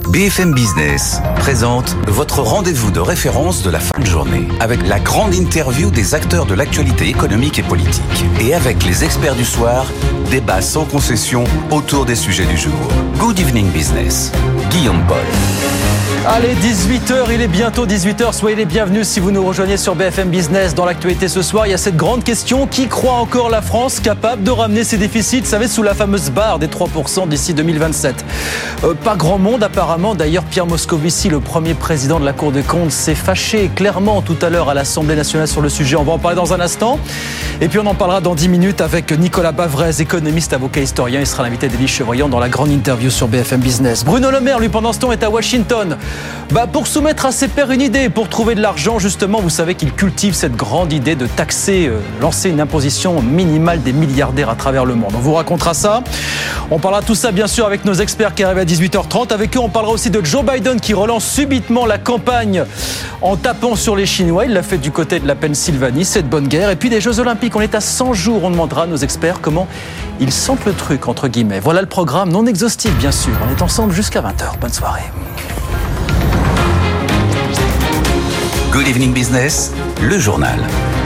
BFM Business présente votre rendez-vous de référence de la fin de journée avec la grande interview des acteurs de l'actualité économique et politique. Et avec les experts du soir, débat sans concession autour des sujets du jour. Good evening business. Guillaume Paul. Allez, 18h, il est bientôt 18h. Soyez les bienvenus si vous nous rejoignez sur BFM Business. Dans l'actualité ce soir, il y a cette grande question. Qui croit encore la France capable de ramener ses déficits, vous savez, sous la fameuse barre des 3% d'ici 2027 ? Pas grand monde apparemment. D'ailleurs, Pierre Moscovici, le premier président de la Cour des comptes, s'est fâché clairement tout à l'heure à l'Assemblée nationale sur le sujet. On va en parler dans un instant. Et puis on en parlera dans 10 minutes avec Nicolas Bavrez, économiste, avocat, historien. Il sera l'invité d'Élie Chevrillon dans la grande interview sur BFM Business. Bruno Le Maire, lui, pendant ce temps, est à Washington. Pour soumettre à ses pairs une idée, pour trouver de l'argent, justement, vous savez qu'il cultive cette grande idée de taxer, lancer une imposition minimale des milliardaires à travers le monde. On vous racontera ça. On parlera de tout ça, bien sûr, avec nos experts qui arrivent à 18h30. Avec eux, on parlera aussi de Joe Biden qui relance subitement la campagne en tapant sur les Chinois. Il l'a fait du côté de la Pennsylvanie, c'est de bonne guerre. Et puis des Jeux Olympiques, on est à 100 jours. On demandera à nos experts comment ils sentent le truc, entre guillemets. Voilà le programme, non exhaustif, bien sûr. On est ensemble jusqu'à 20h. Bonne soirée. Good evening business, le journal.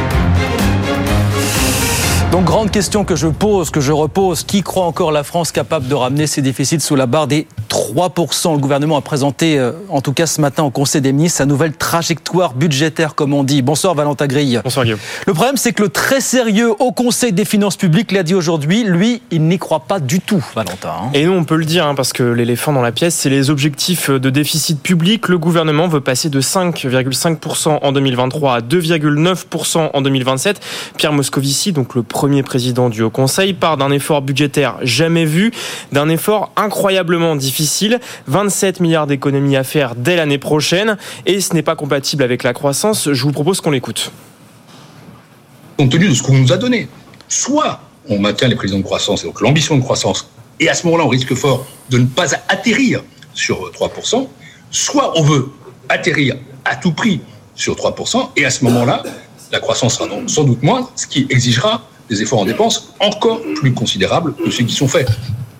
Donc, grande question que je pose, que je repose. Qui croit encore la France capable de ramener ses déficits sous la barre des 3%? Le gouvernement a présenté, en tout cas ce matin au Conseil des ministres, sa nouvelle trajectoire budgétaire, comme on dit. Bonsoir Valentin Grille. Bonsoir Guillaume. Le problème, c'est que le très sérieux Haut Conseil des finances publiques l'a dit aujourd'hui. Lui, il n'y croit pas du tout, Valentin. Et nous, on peut le dire, parce que l'éléphant dans la pièce, c'est les objectifs de déficit public. Le gouvernement veut passer de 5,5% en 2023 à 2,9% en 2027. Pierre Moscovici, donc le premier président du Haut Conseil, part d'un effort budgétaire jamais vu, d'un effort incroyablement difficile, 27 milliards d'économies à faire dès l'année prochaine, et ce n'est pas compatible avec la croissance. Je vous propose qu'on l'écoute. Compte tenu de ce qu'on nous a donné, soit on maintient les prévisions de croissance, et donc l'ambition de croissance, et à ce moment-là, on risque fort de ne pas atterrir sur 3%, soit on veut atterrir à tout prix sur 3%, et à ce moment-là, la croissance sera sans doute moins, ce qui exigera des efforts en dépenses encore plus considérables que ceux qui sont faits.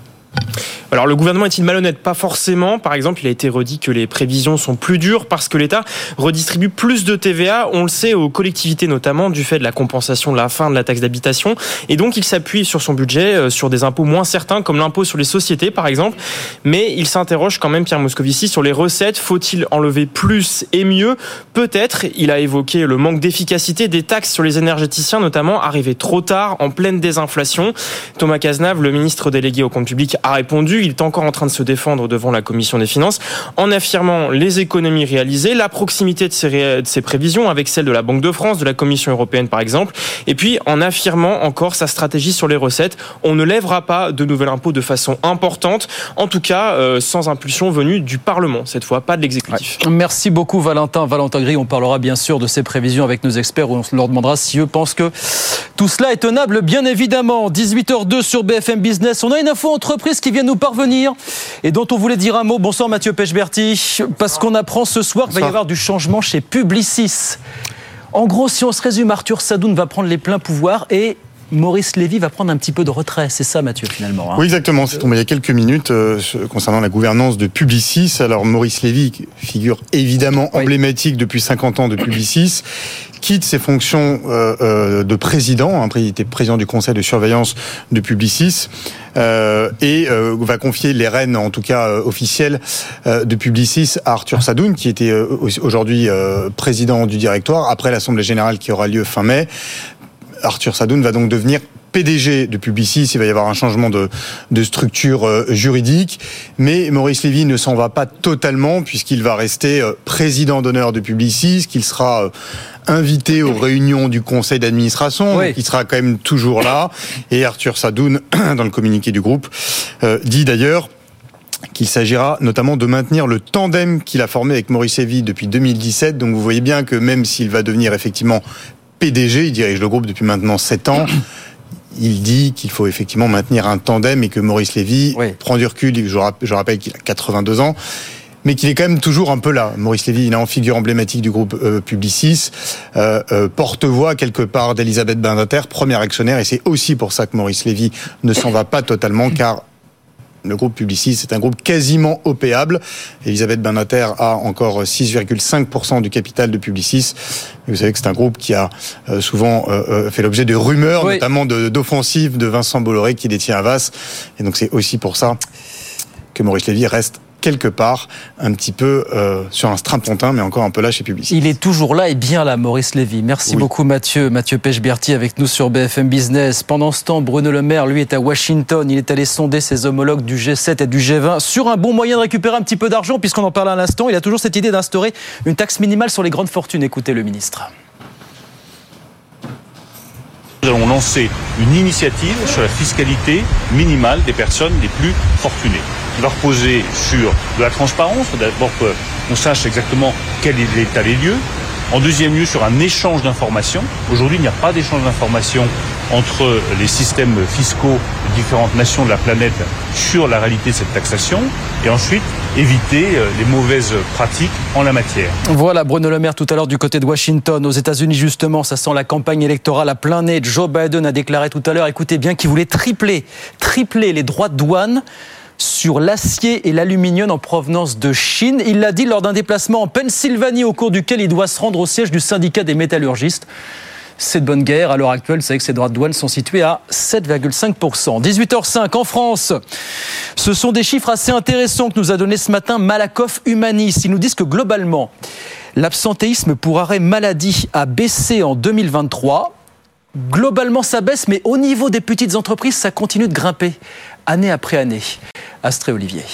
Alors le gouvernement est-il malhonnête? Pas forcément. Par exemple, il a été redit que les prévisions sont plus dures parce que l'État redistribue plus de TVA, on le sait, aux collectivités notamment, du fait de la compensation de la fin de la taxe d'habitation. Et donc il s'appuie sur son budget, sur des impôts moins certains, comme l'impôt sur les sociétés par exemple. Mais il s'interroge quand même, Pierre Moscovici, sur les recettes. Faut-il enlever plus et mieux? Peut-être. Il a évoqué le manque d'efficacité des taxes sur les énergéticiens, notamment, arrivées trop tard, en pleine désinflation. Thomas Cazenave, le ministre délégué au compte public, a répondu. Il est encore en train de se défendre devant la Commission des finances en affirmant les économies réalisées, la proximité de ses prévisions avec celle de la Banque de France, de la Commission européenne par exemple, et puis en affirmant encore sa stratégie sur les recettes. On ne lèvera pas de nouvel impôt de façon importante, en tout cas sans impulsion venue du Parlement, cette fois pas de l'exécutif. Ouais. Merci beaucoup Valentin Grille. On parlera bien sûr de ces prévisions avec nos experts où on leur demandera si eux pensent que tout cela est tenable, bien évidemment. 18h02 sur BFM Business. On a une info entreprise qui vient nous parvenir et dont on voulait dire un mot. Bonsoir Mathieu Pechberti, parce qu'on apprend ce soir qu'il va y avoir du changement chez Publicis. En gros, si on se résume, Arthur Sadoun va prendre les pleins pouvoirs et Maurice Lévy va prendre un petit peu de retrait. C'est ça, Mathieu, finalement. Oui, exactement. C'est tombé il y a quelques minutes concernant la gouvernance de Publicis. Alors, Maurice Lévy, figure évidemment emblématique depuis 50 ans de Publicis, quitte ses fonctions de président. Il était président du conseil de surveillance de Publicis et va confier les rênes, en tout cas officielles, de Publicis à Arthur Sadoun, qui était aujourd'hui président du directoire, après l'Assemblée générale qui aura lieu fin mai. Arthur Sadoun va donc devenir PDG de Publicis. Il va y avoir un changement de structure juridique, mais Maurice Lévy ne s'en va pas totalement puisqu'il va rester président d'honneur de Publicis, qu'il sera invité aux réunions du conseil d'administration, oui. Il sera quand même toujours là. Et Arthur Sadoun, dans le communiqué du groupe, dit d'ailleurs qu'il s'agira notamment de maintenir le tandem qu'il a formé avec Maurice Lévy depuis 2017. Donc vous voyez bien que même s'il va devenir effectivement PDG, il dirige le groupe depuis maintenant 7 ans. Il dit qu'il faut effectivement maintenir un tandem et que Maurice Lévy prend du recul. Je rappelle qu'il a 82 ans, mais qu'il est quand même toujours un peu là. Maurice Lévy, il est en figure emblématique du groupe Publicis, porte-voix quelque part d'Elisabeth Badinter, premier actionnaire, et c'est aussi pour ça que Maurice Lévy ne s'en va pas totalement, car Le groupe Publicis, c'est un groupe quasiment opéable. Elisabeth Badinter a encore 6,5% du capital de Publicis. Vous savez que c'est un groupe qui a souvent fait l'objet de rumeurs, notamment d'offensives de Vincent Bolloré qui détient Havas. Et donc c'est aussi pour ça que Maurice Lévy reste quelque part un petit peu sur un strapontin, mais encore un peu là chez Publicis. Il est toujours là et bien là, Maurice Lévy. Merci beaucoup Mathieu Pechberti avec nous sur BFM Business. Pendant ce temps, Bruno Le Maire, lui, est à Washington. Il est allé sonder ses homologues du G7 et du G20 sur un bon moyen de récupérer un petit peu d'argent, puisqu'on en parlait à l'instant. Il a toujours cette idée d'instaurer une taxe minimale sur les grandes fortunes. Écoutez le ministre. Nous allons lancer une initiative sur la fiscalité minimale des personnes les plus fortunées. Qui va reposer sur de la transparence, d'abord qu'on sache exactement quel est l'état des lieux. En deuxième lieu, sur un échange d'informations. Aujourd'hui, il n'y a pas d'échange d'informations entre les systèmes fiscaux de différentes nations de la planète sur la réalité de cette taxation. Et ensuite, éviter les mauvaises pratiques en la matière. Voilà, Bruno Le Maire tout à l'heure du côté de Washington. Aux États-Unis, justement, ça sent la campagne électorale à plein nez. Joe Biden a déclaré tout à l'heure, écoutez bien, qu'il voulait tripler les droits de douane sur l'acier et l'aluminium en provenance de Chine. Il l'a dit lors d'un déplacement en Pennsylvanie au cours duquel il doit se rendre au siège du syndicat des métallurgistes. C'est de bonne guerre. À l'heure actuelle, vous savez que ces droits de douane sont situés à 7,5%. 18h05 en France. Ce sont des chiffres assez intéressants que nous a donné ce matin Malakoff Humanis. Ils nous disent que globalement, l'absentéisme pour arrêt maladie a baissé en 2023. Globalement, ça baisse, mais au niveau des petites entreprises, ça continue de grimper année après année. Astrid Olivier.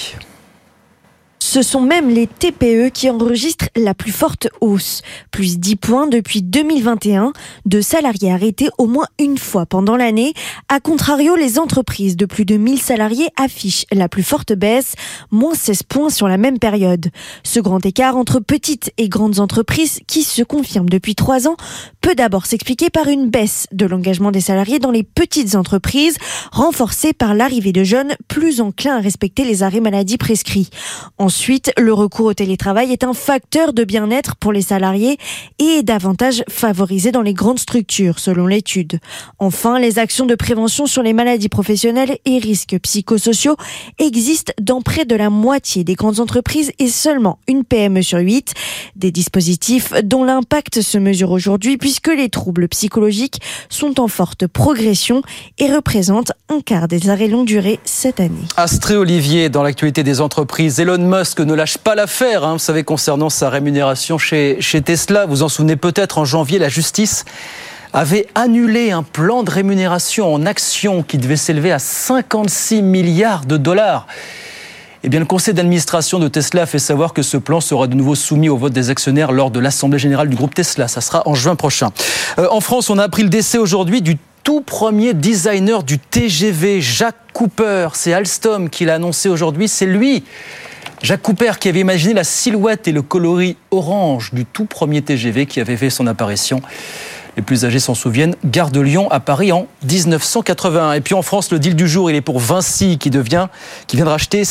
Ce sont même les TPE qui enregistrent la plus forte hausse. Plus 10 points depuis 2021, de salariés arrêtés au moins une fois pendant l'année. A contrario, les entreprises de plus de 1000 salariés affichent la plus forte baisse, moins 16 points sur la même période. Ce grand écart entre petites et grandes entreprises, qui se confirme depuis 3 ans, peut d'abord s'expliquer par une baisse de l'engagement des salariés dans les petites entreprises, renforcée par l'arrivée de jeunes plus enclins à respecter les arrêts maladie prescrits. Ensuite, le recours au télétravail est un facteur de bien-être pour les salariés et est davantage favorisé dans les grandes structures, selon l'étude. Enfin, les actions de prévention sur les maladies professionnelles et risques psychosociaux existent dans près de la moitié des grandes entreprises et seulement une PME sur 8. Des dispositifs dont l'impact se mesure aujourd'hui puisque les troubles psychologiques sont en forte progression et représentent un quart des arrêts longue durée cette année. Astrid Olivier, dans l'actualité des entreprises, Elon Musk ne lâche pas l'affaire, vous savez, concernant sa rémunération chez Tesla. Vous en souvenez peut-être, en janvier, la justice avait annulé un plan de rémunération en actions qui devait s'élever à 56 milliards de dollars. Eh bien, le conseil d'administration de Tesla a fait savoir que ce plan sera de nouveau soumis au vote des actionnaires lors de l'assemblée générale du groupe Tesla. Ça sera en juin prochain. En France, on a appris le décès aujourd'hui du tout premier designer du TGV, Jacques Cooper. C'est Alstom qui l'a annoncé aujourd'hui. C'est lui, Jacques Cooper, qui avait imaginé la silhouette et le coloris orange du tout premier TGV qui avait fait son apparition. Les plus âgés s'en souviennent, gare de Lyon à Paris en 1981. Et puis en France, le deal du jour, il est pour Vinci qui vient de racheter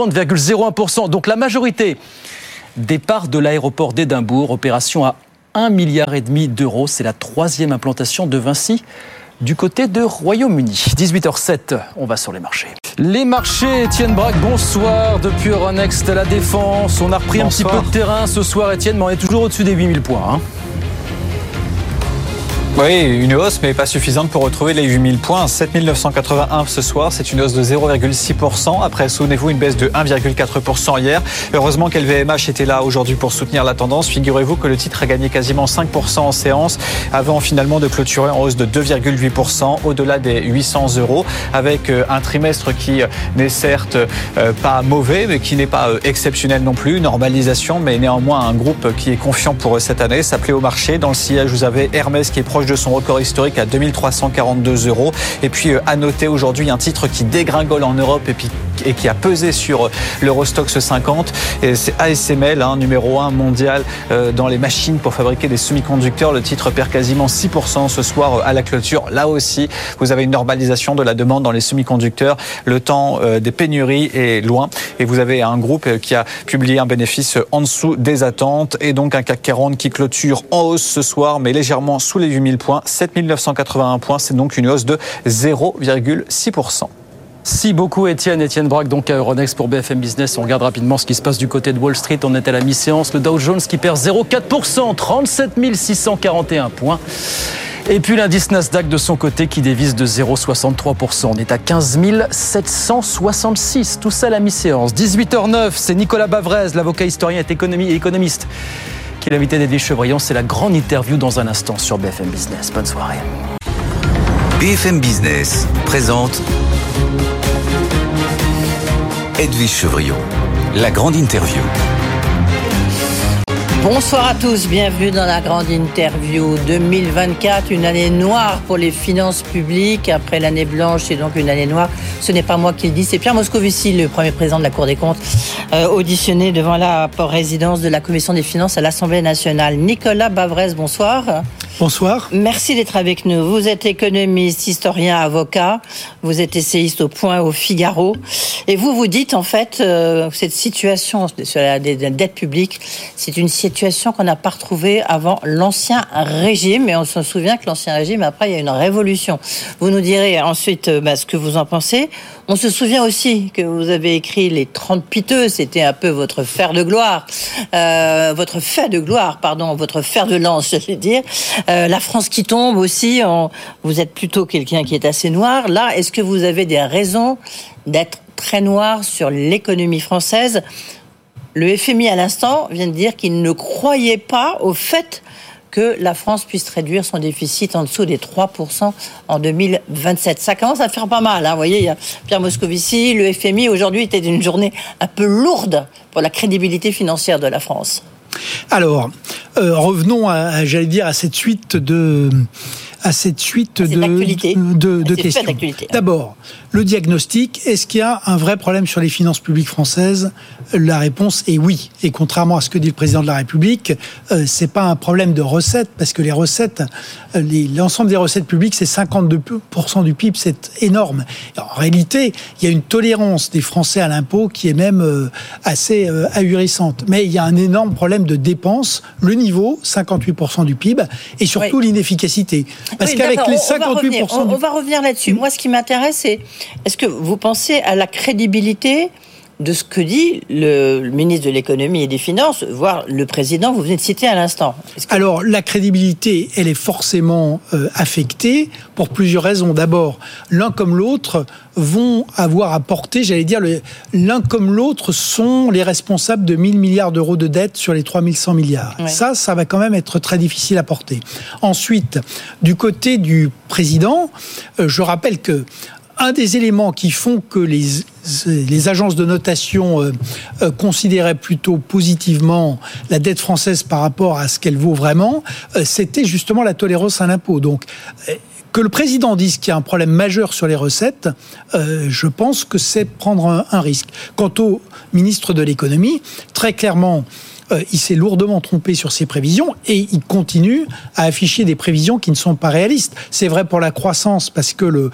50,01%. Donc la majorité des parts de l'aéroport d'Édimbourg, opération à 1,5 milliard d'euros. C'est la 3e implantation de Vinci du côté de Royaume-Uni. 18h07, on va sur les marchés. Les marchés, Étienne Braque, bonsoir. Depuis Euronext à la Défense, on a repris un petit peu de terrain ce soir, Étienne, mais on est toujours au-dessus des 8000 points. Oui, une hausse, mais pas suffisante pour retrouver les 8000 points. 7981 ce soir, c'est une hausse de 0,6%. Après, souvenez-vous, une baisse de 1,4% hier. Heureusement qu'LVMH était là aujourd'hui pour soutenir la tendance. Figurez-vous que le titre a gagné quasiment 5% en séance, avant finalement de clôturer en hausse de 2,8%, au-delà des 800 €, avec un trimestre qui n'est certes pas mauvais, mais qui n'est pas exceptionnel non plus. Normalisation, mais néanmoins un groupe qui est confiant pour cette année. S'appelait au marché. Dans le sillage, vous avez Hermès qui est proche de son record historique à 2342 €. Et puis à noter aujourd'hui un titre qui dégringole en Europe et qui a pesé sur l'Eurostoxx 50. Et c'est ASML, numéro 1 mondial dans les machines pour fabriquer des semi-conducteurs. Le titre perd quasiment 6% ce soir à la clôture. Là aussi, vous avez une normalisation de la demande dans les semi-conducteurs. Le temps des pénuries est loin. Et vous avez un groupe qui a publié un bénéfice en dessous des attentes. Et donc un CAC 40 qui clôture en hausse ce soir, mais légèrement sous les 8000 points. 7981 points, c'est donc une hausse de 0,6%. Merci beaucoup Étienne Braque, donc à Euronext pour BFM Business. On regarde rapidement ce qui se passe du côté de Wall Street. On est à la mi-séance. Le Dow Jones qui perd 0,4%, 37 641 points. Et puis l'indice Nasdaq de son côté qui dévisse de 0,63%. On est à 15 766. Tout ça à la mi-séance. 18h09, c'est Nicolas Bavrez, l'avocat historien et économiste, qui est l'invité d'Edwige Chevrillon. C'est la grande interview dans un instant sur BFM Business. Bonne soirée. BFM Business présente Edwige Chevrillon, la grande interview. Bonsoir à tous, bienvenue dans la grande interview 2024, une année noire pour les finances publiques. Après l'année blanche, c'est donc une année noire. Ce n'est pas moi qui le dis, c'est Pierre Moscovici, le premier président de la Cour des comptes, auditionné devant la résidence de la Commission des finances à l'Assemblée nationale. Nicolas Bavrez, bonsoir. Bonsoir. Merci d'être avec nous. Vous êtes économiste, historien, avocat. Vous êtes essayiste au Point, au Figaro. Et vous dites, en fait, cette situation sur la dette publique, c'est une situation qu'on n'a pas retrouvée avant l'Ancien Régime. Et on se souvient que l'Ancien Régime, après, il y a une révolution. Vous nous direz ensuite ce que vous en pensez. On se souvient aussi que vous avez écrit Les 30 piteux. C'était un peu votre fer de gloire. Votre fer de lance, je vais dire. La France qui tombe aussi, vous êtes plutôt quelqu'un qui est assez noir. Là, est-ce que vous avez des raisons d'être très noir sur l'économie française ? Le FMI, à l'instant, vient de dire qu'il ne croyait pas au fait que la France puisse réduire son déficit en dessous des 3% en 2027. Ça commence à faire pas mal. Vous voyez, il y a Pierre Moscovici, le FMI. Aujourd'hui était une journée un peu lourde pour la crédibilité financière de la France. Alors, revenons à cette suite de questions. D'abord, le diagnostic, est-ce qu'il y a un vrai problème sur les finances publiques françaises ? La réponse est oui. Et contrairement à ce que dit le président de la République, c'est pas un problème de recettes, parce que les recettes, l'ensemble des recettes publiques, c'est 52% du PIB, c'est énorme. Et en réalité, il y a une tolérance des Français à l'impôt qui est même assez ahurissante. Mais il y a un énorme problème de dépenses, le niveau, 58% du PIB, et surtout l'inefficacité. Parce qu'avec les 58%... On va revenir là-dessus. Moi, ce qui m'intéresse, c'est est-ce que vous pensez à la crédibilité de ce que dit le ministre de l'économie et des finances, voire le président, vous venez de citer à l'instant. Alors, la crédibilité, elle est forcément affectée pour plusieurs raisons. D'abord, l'un comme l'autre vont avoir à porter, l'un comme l'autre sont les responsables de 1 000 milliards d'euros de dette sur les 3 100 milliards. Ouais. Ça va quand même être très difficile à porter. Ensuite, du côté du président, je rappelle que un des éléments qui font que les agences de notation considéraient plutôt positivement la dette française par rapport à ce qu'elle vaut vraiment, c'était justement la tolérance à l'impôt. Donc, que le président dise qu'il y a un problème majeur sur les recettes, je pense que c'est prendre un risque. Quant au ministre de l'économie, très clairement, il s'est lourdement trompé sur ses prévisions et il continue à afficher des prévisions qui ne sont pas réalistes. C'est vrai pour la croissance parce que le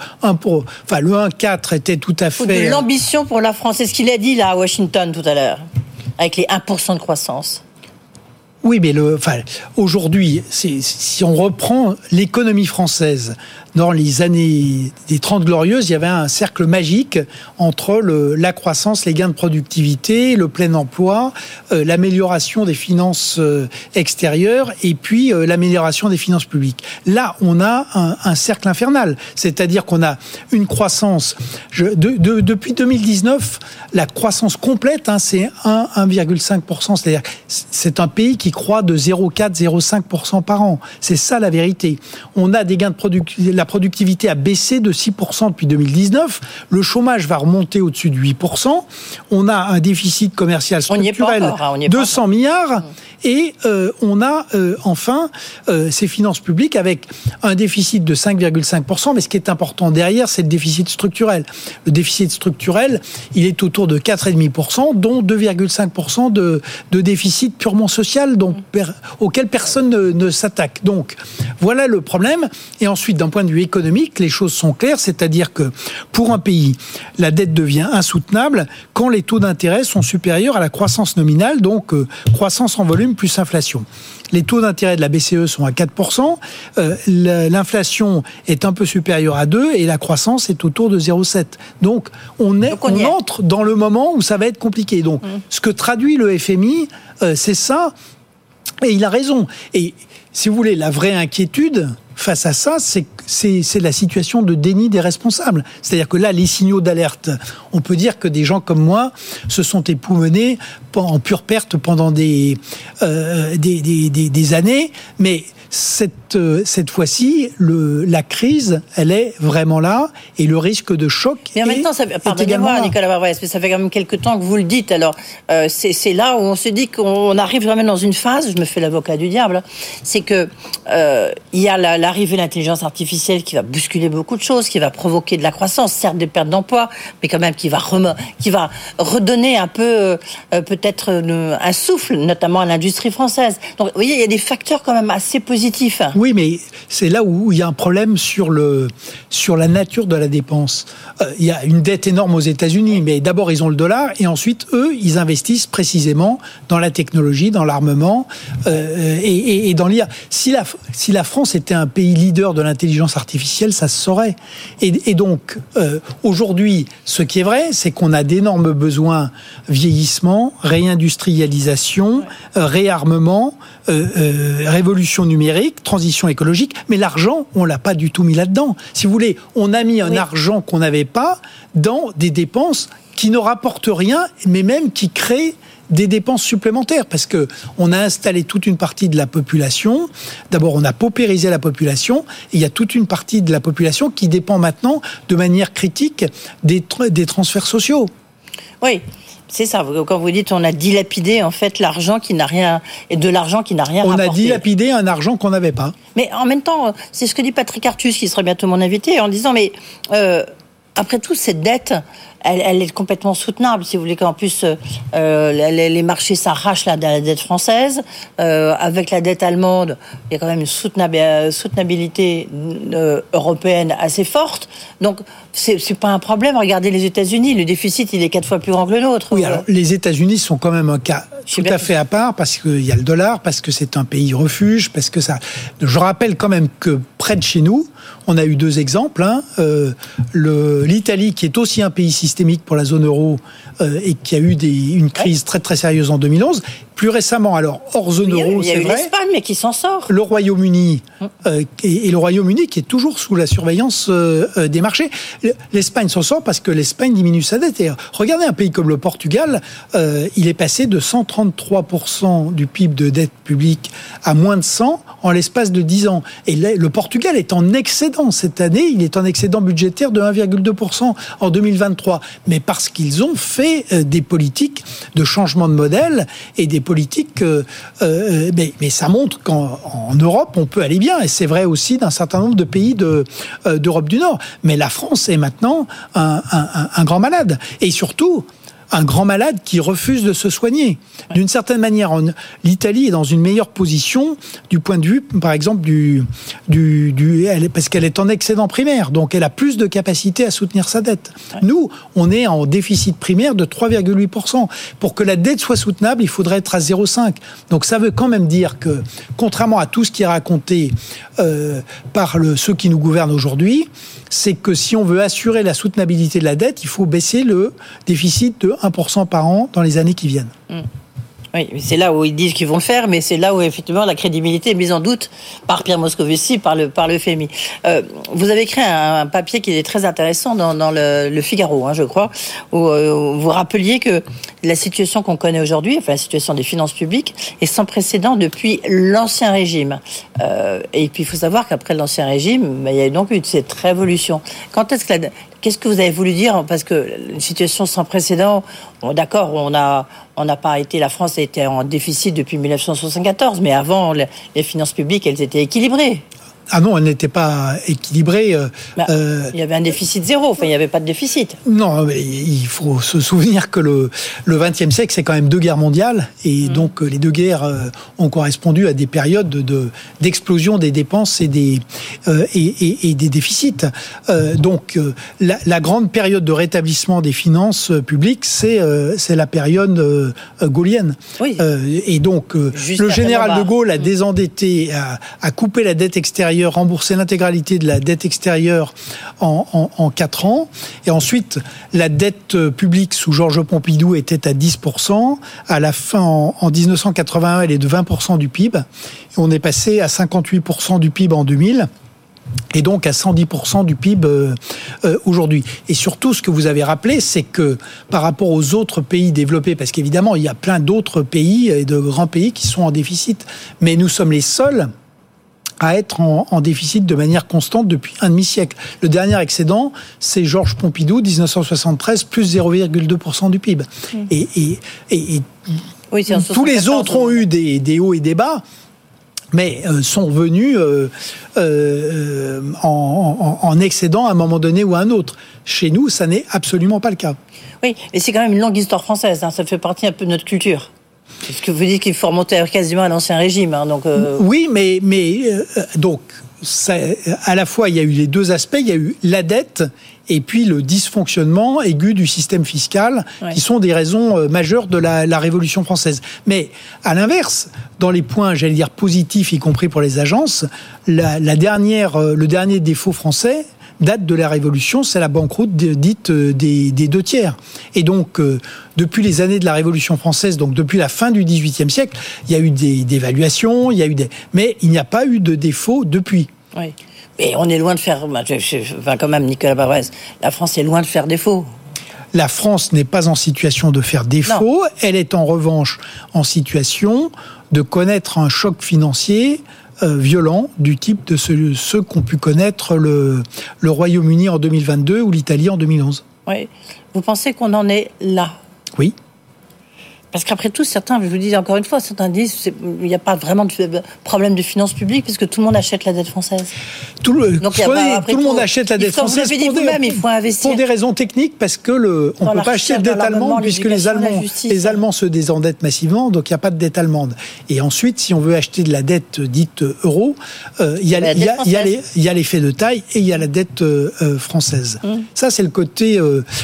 1,4 était tout à fait... De l'ambition pour la France, c'est ce qu'il a dit là à Washington tout à l'heure, avec les 1% de croissance. Oui, mais aujourd'hui, si on reprend l'économie française, dans les années des 30 glorieuses, il y avait un cercle magique entre la croissance, les gains de productivité, le plein emploi, l'amélioration des finances extérieures et puis l'amélioration des finances publiques. Là, on a un cercle infernal, c'est-à-dire qu'on a une croissance. Depuis 2019, la croissance complète, c'est 1,5%, c'est-à-dire c'est un pays qui croît de 0,4-0,5% par an. C'est ça la vérité. On a des gains de la productivité a baissé de 6% depuis 2019. Le chômage va remonter au-dessus de 8%. On a un déficit commercial structurel de 100 milliards. Et on a enfin ces finances publiques avec un déficit de 5,5%. Mais ce qui est important derrière, c'est le déficit structurel. Le déficit structurel, il est autour de 4,5%, dont 2,5% de déficit purement social auquel personne ne s'attaque. Donc, voilà le problème. Et ensuite, d'un point de vue vue économique, les choses sont claires, c'est-à-dire que pour un pays, la dette devient insoutenable quand les taux d'intérêt sont supérieurs à la croissance nominale, donc croissance en volume plus inflation. Les taux d'intérêt de la BCE sont à 4%, l'inflation est un peu supérieure à 2% et la croissance est autour de 0,7%. Donc on entre dans le moment où ça va être compliqué. Donc ce que traduit le FMI, c'est ça, et il a raison. Et si vous voulez, la vraie inquiétude face à ça, c'est la situation de déni des responsables. C'est-à-dire que là, les signaux d'alerte, on peut dire que des gens comme moi se sont époumonés en pure perte pendant des années, mais cette fois-ci, la crise, elle est vraiment là, et le risque de choc mais en même temps, pardonnez-moi, Nicolas Barrès, mais ça fait quand même quelques temps que vous le dites. Alors, c'est là où on se dit qu'on arrive vraiment dans une phase, je me fais l'avocat du diable, c'est que il y a l'arrivée de l'intelligence artificielle qui va bousculer beaucoup de choses, qui va provoquer de la croissance, certes des pertes d'emploi, mais quand même qui va redonner un peu, peut-être un souffle, notamment à l'industrie française. Donc, vous voyez, il y a des facteurs quand même assez positifs. Oui, mais c'est là où il y a un problème sur la nature de la dépense. Il y a une dette énorme aux États-Unis, mais d'abord ils ont le dollar et ensuite eux ils investissent précisément dans la technologie, dans l'armement et dans l'IA. Si la France était un pays leader de l'intelligence artificielle, ça se saurait. Et donc aujourd'hui, ce qui est vrai, c'est qu'on a d'énormes besoins: vieillissement, réindustrialisation, réarmement, révolution numérique, transition écologique, mais l'argent, on l'a pas du tout mis là-dedans. Si vous voulez, on a mis un argent qu'on n'avait pas dans des dépenses qui ne rapportent rien, mais même qui créent des dépenses supplémentaires, parce que on a installé toute une partie de la population. D'abord, on a paupérisé la population, et il y a toute une partie de la population qui dépend maintenant de manière critique des transferts sociaux. Oui. C'est ça, quand vous dites on a dilapidé en fait l'argent qui n'a rien, et de l'argent qui n'a rien rapporté. On a dilapidé un argent qu'on n'avait pas. Mais en même temps, c'est ce que dit Patrick Artus, qui sera bientôt mon invité, en disant mais après tout, cette dette, elle est complètement soutenable. Si vous voulez qu'en plus les marchés s'arrachent là de la dette française, avec la dette allemande, il y a quand même une soutenabilité européenne assez forte. Donc c'est pas un problème. Regardez les États-Unis, le déficit il est 4 fois plus grand que le nôtre. Oui, alors les États-Unis sont quand même un cas tout à fait à part, parce qu'il y a le dollar, parce que c'est un pays refuge, parce que ça. Je rappelle quand même que près de chez nous, on a eu 2 exemples. L'Italie, qui est aussi un pays systémique pour la zone euro et qui a eu une crise très très sérieuse en 2011. Plus récemment, alors hors zone euro, c'est vrai. Il y a eu l'Espagne, mais qui s'en sort. Le Royaume-Uni et le Royaume-Uni qui est toujours sous la surveillance des marchés. L'Espagne s'en sort parce que l'Espagne diminue sa dette. Et regardez un pays comme le Portugal, il est passé de 133% du PIB de dette publique à moins de 100 en l'espace de 10 ans. Et le Portugal est en excédent cette année. Il est en excédent budgétaire de 1,2% en 2023. Mais parce qu'ils ont fait des politiques de changement de modèle et des politiques, mais ça montre qu'en Europe, on peut aller bien. Et c'est vrai aussi d'un certain nombre de pays d'Europe du Nord. Mais la France est maintenant un grand malade. Et surtout, un grand malade qui refuse de se soigner. D'une certaine manière, l'Italie est dans une meilleure position du point de vue, par exemple, parce qu'elle est en excédent primaire, donc elle a plus de capacité à soutenir sa dette. Ouais. Nous, on est en déficit primaire de 3,8%. Pour que la dette soit soutenable, il faudrait être à 0,5. Donc ça veut quand même dire que, contrairement à tout ce qui est raconté par ceux qui nous gouvernent aujourd'hui, c'est que si on veut assurer la soutenabilité de la dette, il faut baisser le déficit de 1% par an dans les années qui viennent. Oui, c'est là où ils disent qu'ils vont le faire, mais c'est là où effectivement la crédibilité est mise en doute par Pierre Moscovici, par le FMI. Vous avez écrit un papier qui est très intéressant dans le Figaro, je crois, où vous rappeliez que la situation qu'on connaît aujourd'hui, enfin la situation des finances publiques, est sans précédent depuis l'Ancien Régime. Et puis il faut savoir qu'après l'Ancien Régime, il y a donc eu cette révolution. Qu'est-ce que vous avez voulu dire? Parce que une situation sans précédent, d'accord, la France était en déficit depuis 1974, mais avant, les finances publiques, elles étaient équilibrées. Ah non, elle n'était pas équilibrée. Il y avait un déficit zéro, enfin il n'y avait pas de déficit. Non, mais il faut se souvenir que le XXe siècle, c'est quand même 2 guerres mondiales, et donc les 2 guerres ont correspondu à des périodes d'explosion des dépenses et des déficits. Donc la grande période de rétablissement des finances publiques, c'est la période gaullienne. Oui. Et donc le général de Gaulle a désendetté, a coupé la dette extérieure, rembourser l'intégralité de la dette extérieure en 4 ans. Et ensuite, la dette publique sous Georges Pompidou était à 10%. À la fin, en 1981, elle est de 20% du PIB. Et on est passé à 58% du PIB en 2000. Et donc à 110% du PIB aujourd'hui. Et surtout, ce que vous avez rappelé, c'est que par rapport aux autres pays développés, parce qu'évidemment, il y a plein d'autres pays et de grands pays qui sont en déficit, mais nous sommes les seuls à être en déficit de manière constante depuis un demi-siècle. Le dernier excédent, c'est Georges Pompidou, 1973, plus 0,2% du PIB. Et oui, tous les autres ont eu des hauts et des bas, mais sont revenus en excédent à un moment donné ou à un autre. Chez nous, ça n'est absolument pas le cas. Oui, et c'est quand même une longue histoire française, hein, ça fait partie un peu de notre culture. Parce que vous dites qu'il faut remonter quasiment à l'Ancien Régime. Hein, donc Oui, mais donc, ça, à la fois, il y a eu les 2 aspects. Il y a eu la dette et puis le dysfonctionnement aigu du système fiscal, qui sont des raisons majeures de la Révolution française. Mais à l'inverse, dans les points, j'allais dire, positifs, y compris pour les agences, le dernier défaut français date de la Révolution, c'est la banqueroute dite des 2 tiers. Et donc, depuis les années de la Révolution française, donc depuis la fin du XVIIIe siècle, il y a eu des dévaluations, mais il n'y a pas eu de défaut depuis. Oui. Mais on est loin de faire... quand même, Nicolas Barrès, la France est loin de faire défaut. La France n'est pas en situation de faire défaut. Non. Elle est en revanche en situation de connaître un choc financier violent du type de ceux qu'ont pu connaître le Royaume-Uni en 2022 ou l'Italie en 2011. Oui. Vous pensez qu'on en est là ? Oui. Parce qu'après tout, certains, je vous dis encore une fois, certains disent qu'il n'y a pas vraiment de problème de finances publiques puisque tout le monde achète la dette française. Tout le monde achète la dette française pour des raisons techniques, parce que on ne peut pas acheter de dette allemande puisque les Allemands se désendettent massivement, donc il n'y a pas de dette allemande. Et ensuite, si on veut acheter de la dette dite euro, il y a l'effet de taille et il y a la dette française. Ça, c'est le côté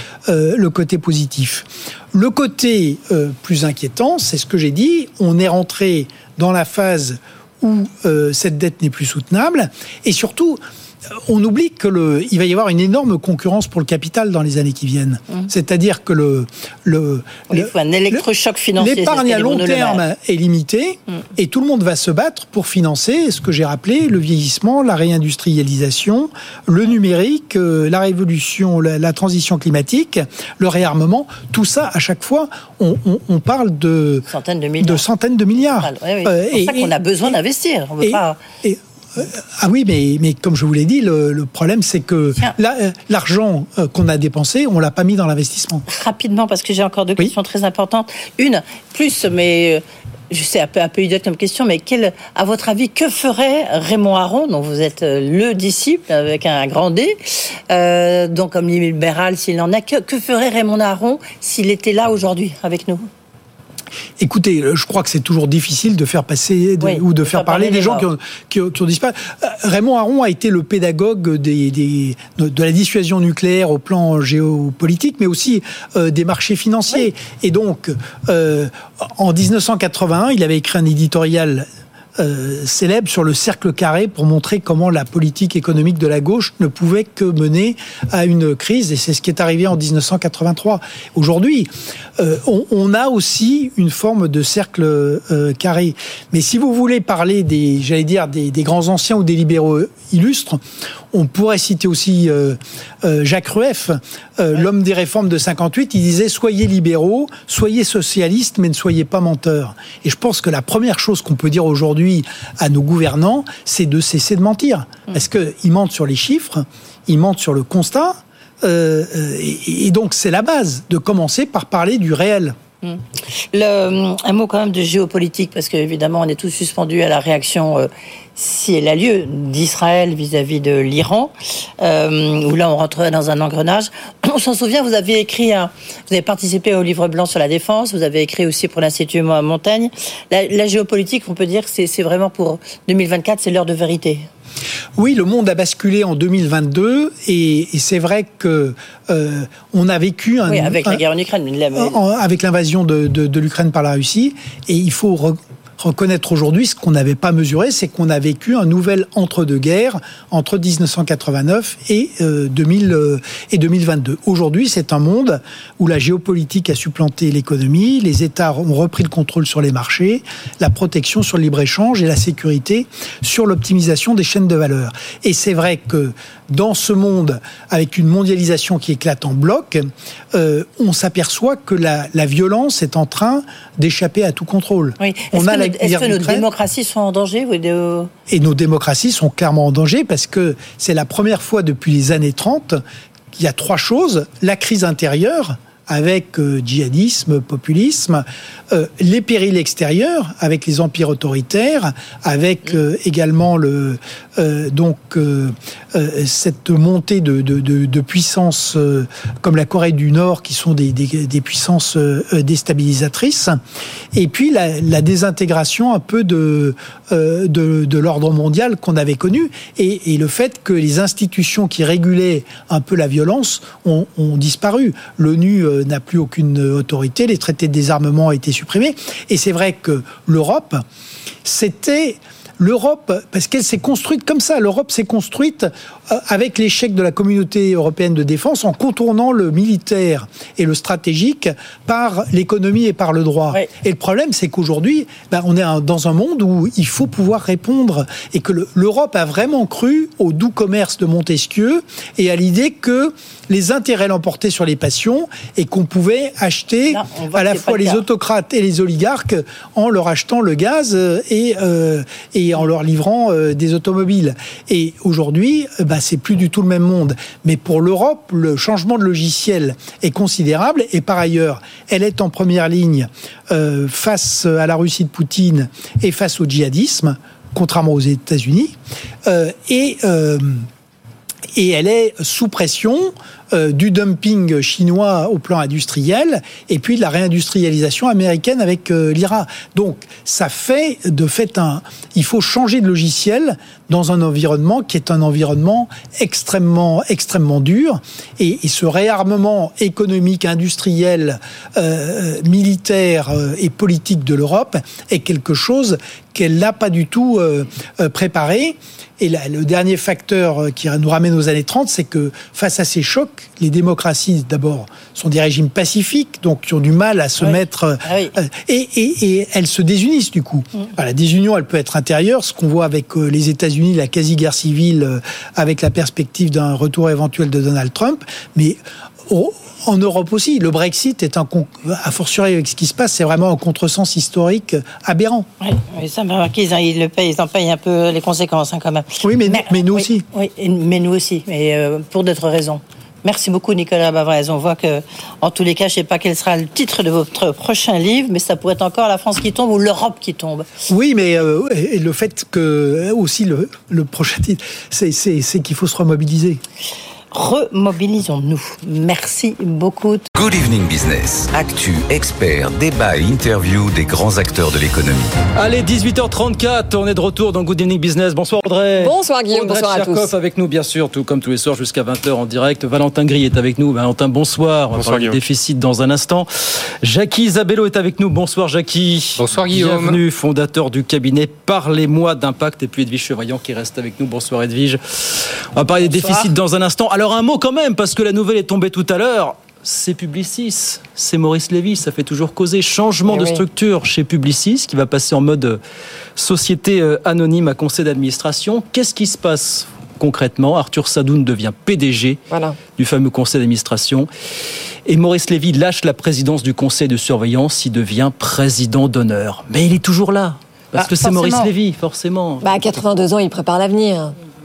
positif. Le côté plus inquiétant, c'est ce que j'ai dit, on est rentré dans la phase où cette dette n'est plus soutenable, et surtout, on oublie qu'il va y avoir une énorme concurrence pour le capital dans les années qui viennent. C'est-à-dire que il faut un électrochoc financier. L'épargne à long terme est limitée et tout le monde va se battre pour financer ce que j'ai rappelé, le vieillissement, la réindustrialisation, le numérique, la révolution, la transition climatique, le réarmement. Tout ça, à chaque fois, on parle de centaines de milliards. C'est pour ça qu'on a besoin d'investir. On veut pas... Ah oui, mais comme je vous l'ai dit, le problème, c'est que l'argent qu'on a dépensé, on ne l'a pas mis dans l'investissement. Rapidement, parce que j'ai encore 2 questions très importantes. Une, mais je sais, un peu idiote comme question, mais à votre avis, que ferait Raymond Aron, dont vous êtes le disciple, avec un grand D, donc comme libéral, s'il en a, que ferait Raymond Aron s'il était là aujourd'hui avec nous ? Écoutez, je crois que c'est toujours difficile de faire passer ou de faire parler des gens qui ont disparu. Raymond Aron a été le pédagogue de la dissuasion nucléaire au plan géopolitique, mais aussi des marchés financiers. Et donc, en 1981, il avait écrit un éditorial célèbre sur le cercle carré pour montrer comment la politique économique de la gauche ne pouvait que mener à une crise, et c'est ce qui est arrivé en 1983. Aujourd'hui, on a aussi une forme de cercle carré. Mais si vous voulez parler des grands anciens ou des libéraux illustres, on pourrait citer aussi Jacques Rueff, l'homme des réformes de 58. Il disait « Soyez libéraux, soyez socialistes, mais ne soyez pas menteurs ». Et je pense que la première chose qu'on peut dire aujourd'hui à nos gouvernants, c'est de cesser de mentir. Parce qu'ils mentent sur les chiffres, ils mentent sur le constat, et donc c'est la base de commencer par parler du réel. Un mot quand même de géopolitique, parce qu'évidemment on est tous suspendus à la réaction si elle a lieu, d'Israël vis-à-vis de l'Iran, où là on rentrerait dans un engrenage. On s'en souvient, vous avez participé au livre blanc sur la défense, vous avez écrit aussi pour l'Institut Montaigne. La géopolitique, on peut dire que c'est vraiment pour 2024, c'est l'heure de vérité. Oui, le monde a basculé en 2022 et c'est vrai que on a vécu avec la guerre en Ukraine, avec l'invasion de l'Ukraine par la Russie, et il faut reconnaître aujourd'hui ce qu'on n'avait pas mesuré, c'est qu'on a vécu un nouvel entre-deux-guerres entre 1989 et 2022. Aujourd'hui, c'est un monde où la géopolitique a supplanté l'économie, les États ont repris le contrôle sur les marchés, la protection sur le libre-échange et la sécurité sur l'optimisation des chaînes de valeur. Et c'est vrai que dans ce monde, avec une mondialisation qui éclate en bloc, on s'aperçoit que la violence est en train d'échapper à tout contrôle. Oui. Est-ce que nos démocraties sont en danger ? Et nos démocraties sont clairement en danger parce que c'est la première fois depuis les années 30 qu'il y a trois choses. La crise intérieure, avec djihadisme, populisme, les périls extérieurs, avec les empires autoritaires, avec également cette montée de puissances comme la Corée du Nord, qui sont des puissances déstabilisatrices, et puis la désintégration un peu de l'ordre mondial qu'on avait connu, et le fait que les institutions qui régulaient un peu la violence ont disparu. L'ONU n'a plus aucune autorité, les traités de désarmement ont été supprimés, et c'est vrai que l'Europe, parce qu'elle s'est construite comme ça. L'Europe s'est construite avec l'échec de la communauté européenne de défense en contournant le militaire et le stratégique par l'économie et par le droit. Oui. Et le problème, c'est qu'aujourd'hui, on est dans un monde où il faut pouvoir répondre, et que l'Europe a vraiment cru au doux commerce de Montesquieu et à l'idée que les intérêts l'emportaient sur les passions et qu'on pouvait acheter à la fois les autocrates et les oligarques en leur achetant le gaz et en leur livrant des automobiles. Et aujourd'hui, c'est plus du tout le même monde. Mais pour l'Europe, le changement de logiciel est considérable, et par ailleurs, elle est en première ligne face à la Russie de Poutine et face au djihadisme, contrairement aux États-Unis, et elle est sous pression du dumping chinois au plan industriel, et puis de la réindustrialisation américaine avec l'IRA. Donc, ça fait il faut changer de logiciel dans un environnement qui est un environnement extrêmement, extrêmement dur, et ce réarmement économique, industriel, militaire et politique de l'Europe est quelque chose qu'elle n'a pas du tout préparé. Et le dernier facteur qui nous ramène aux années 30, c'est que face à ces chocs, les démocraties, d'abord, sont des régimes pacifiques, donc qui ont du mal à se mettre... Et elles se désunissent, du coup. La désunion, elle peut être intérieure, ce qu'on voit avec les États-Unis, la quasi-guerre civile, avec la perspective d'un retour éventuel de Donald Trump, mais... En Europe aussi, le Brexit est a fortiori avec ce qui se passe, c'est vraiment un contresens historique aberrant. Oui, ça m'a marqué, ils en payent un peu les conséquences quand même. Oui, mais nous aussi. Oui, mais nous aussi, mais pour d'autres raisons. Merci beaucoup Nicolas Bavrez. On voit que, en tous les cas, je ne sais pas quel sera le titre de votre prochain livre, mais ça pourrait être encore La France qui tombe ou l'Europe qui tombe. Oui, mais le fait que aussi le prochain titre, c'est qu'il faut se remobiliser. Remobilisons-nous. Merci beaucoup. Good Evening Business. Actu, experts, débat et interview des grands acteurs de l'économie. Allez, 18h34, on est de retour dans Good Evening Business. Bonsoir Audrey. Bonsoir Guillaume, bonsoir à tous. Avec nous, bien sûr, tout comme tous les soirs jusqu'à 20h en direct. Valentin Gris est avec nous. Valentin, bonsoir. On va parler du déficit dans un instant. Jackie Isabello est avec nous. Bonsoir Jackie. Bonsoir Guillaume. Bienvenue, fondateur du cabinet Parlez-moi d'Impact. Et puis Edwige Chevrillon qui reste avec nous. Bonsoir Edwige. On va parler des déficits dans un instant. Alors un mot quand même, parce que la nouvelle est tombée tout à l'heure. C'est Publicis, c'est Maurice Lévy, ça fait toujours causer. Changement de structure chez Publicis, qui va passer en mode société anonyme à conseil d'administration. Qu'est-ce qui se passe concrètement? Arthur Sadoun devient PDG du fameux conseil d'administration. Et Maurice Lévy lâche la présidence du conseil de surveillance, il devient président d'honneur. Mais il est toujours là, parce que c'est Maurice Lévy, forcément. À 82 ans, il prépare l'avenir.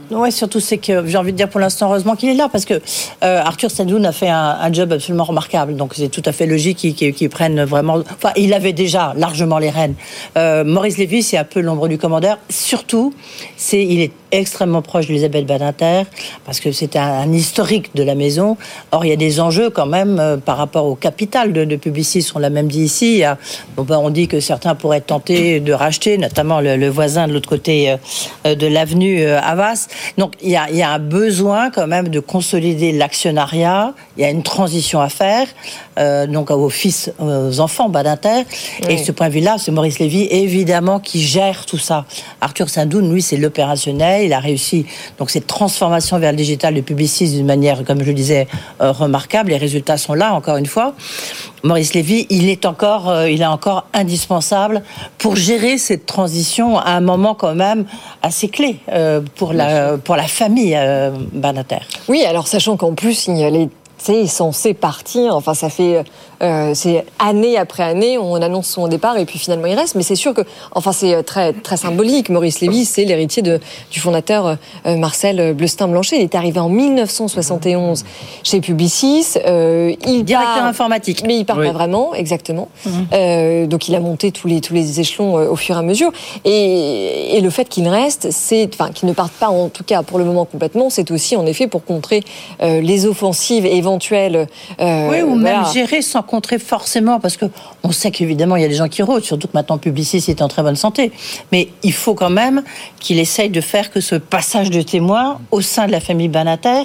Oui, surtout c'est que j'ai envie de dire pour l'instant heureusement qu'il est là parce que Arthur Sadoun a fait un job absolument remarquable, donc c'est tout à fait logique qu'il prenne vraiment. Enfin, il avait déjà largement les rênes. Maurice Lévy, c'est un peu l'ombre du commandeur. Surtout, il est extrêmement proche d'Elisabeth Badinter parce que c'est un historique de la maison. Or, il y a des enjeux quand même par rapport au capital de Publicis. On l'a même dit ici. On dit que certains pourraient tenter de racheter, notamment le voisin de l'autre côté de l'avenue Havas. Donc, il y a un besoin quand même de consolider l'actionnariat. Il y a une transition à faire, donc aux enfants Badinter. Oui. Et de ce point de vue-là, c'est Maurice Lévy, évidemment, qui gère tout ça. Arthur Sadoun, lui, c'est l'opérationnel. Il a réussi donc cette transformation vers le digital de Publicis d'une manière, comme je le disais, remarquable. Les résultats sont là, encore une fois. Maurice Lévy, il est encore indispensable pour gérer cette transition à un moment quand même assez clé pour la famille Badinter. Oui, alors sachant qu'en plus il est censé partir. Enfin, ça fait c'est année après année, on annonce son départ et puis finalement il reste. Mais c'est sûr que, enfin, c'est très très symbolique. Maurice Lévy, c'est l'héritier du fondateur Marcel Bleustein-Blanchet. Il est arrivé en 1971 chez Publicis. Directeur informatique, mais il part pas vraiment, exactement. Donc il a monté tous les échelons au fur et à mesure. Et le fait qu'il reste, qu'il ne parte pas en tout cas pour le moment complètement, c'est aussi en effet pour contrer les offensives éventuelles. Ou même gérer sans contrer forcément, parce qu'on sait qu'évidemment il y a des gens qui rôdent, surtout que maintenant Publicis est en très bonne santé. Mais il faut quand même qu'il essaye de faire que ce passage de témoin au sein de la famille Badinter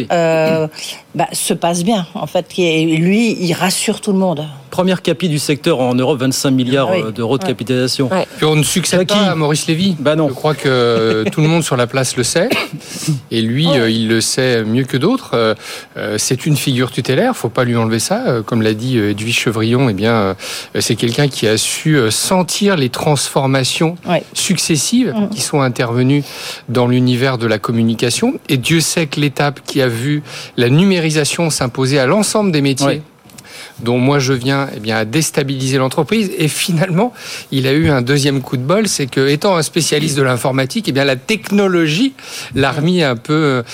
se passe bien. En fait, lui, il rassure tout le monde. Première capi du secteur en Europe, 25 milliards d'euros de capitalisation. Puis on ne succède pas à Maurice Lévy. Non. Je crois que tout le monde sur la place le sait. Et lui, il le sait mieux que d'autres. C'est une figure tutélaire, il ne faut pas lui enlever ça. Comme l'a dit Edwige Chevrillon, c'est quelqu'un qui a su sentir les transformations successives qui sont intervenues dans l'univers de la communication. Et Dieu sait que l'étape qui a vu la numérisation s'imposer à l'ensemble des métiers dont moi je viens, à déstabiliser l'entreprise. Et finalement, il a eu un deuxième coup de bol, c'est que, étant un spécialiste de l'informatique, la technologie l'a remis un peu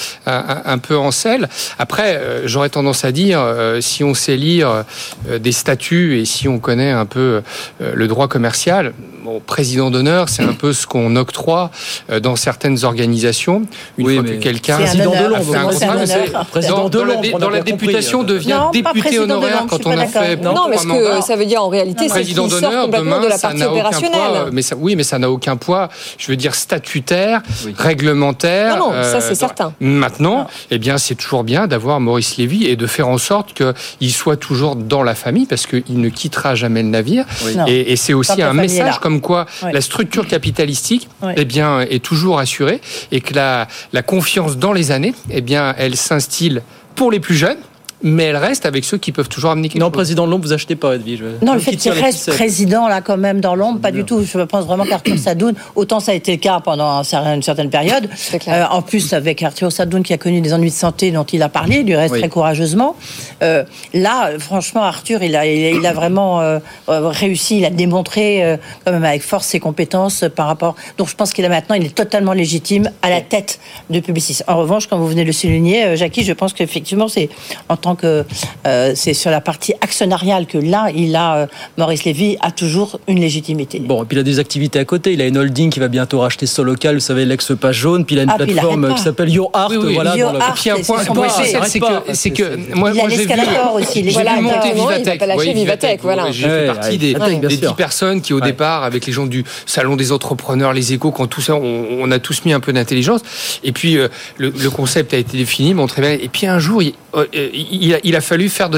en selle. Après, j'aurais tendance à dire, si on sait lire des statuts et si on connaît un peu le droit commercial, président d'honneur, c'est un peu ce qu'on octroie dans certaines organisations. Une fois que quelqu'un a fait un contrat, dans la députation devient député honoraire quand on a fait non, mais ce que ça veut dire en réalité, c'est qu'il sort complètement de la partie opérationnelle. Mais ça n'a aucun poids, je veux dire, statutaire, réglementaire. Non, ça c'est certain. Maintenant, c'est toujours bien d'avoir Maurice Lévy et de faire en sorte qu'il soit toujours dans la famille, parce qu'il ne quittera jamais le navire. Et c'est aussi un message comme quoi la structure capitalistique est toujours assurée, et que la confiance dans les années, elle s'instille pour les plus jeunes, mais elle reste avec ceux qui peuvent toujours amener quelque chose. Président de l'ombre, vous achetez pas, Edwige. Non, le fait qu'il reste président, là, quand même, dans l'ombre, pas du tout. Je pense vraiment qu'Arthur Sadoun, autant ça a été le cas pendant une certaine période. En plus, avec Arthur Sadoun, qui a connu des ennuis de santé dont il a parlé, du reste très courageusement. Là, franchement, Arthur, il a vraiment réussi, il a démontré, quand même, avec force, ses compétences par rapport. Donc, je pense qu'il est totalement légitime à la tête de Publicis. En revanche, comme vous venez de le souligner, Jackie, je pense qu'effectivement, c'est en tant que c'est sur la partie actionnariale que là, Maurice Lévy a toujours une légitimité. Bon, et puis il a des activités à côté. Il a une holding qui va bientôt racheter Solocal, vous savez, l'ex-page jaune. Puis il a une plateforme qui s'appelle YoArt. Voilà, puis un point essentiel, c'est que moi j'ai vu aussi. J'ai vu monter Vivatech. Vivatech, voilà. J'ai fait partie des 10 personnes qui, au départ, avec les gens du Salon des entrepreneurs, les échos, quand tout ça, on a tous mis un peu d'intelligence. Et puis, le concept a été défini, montré bien. Et puis, un jour, il a fallu faire de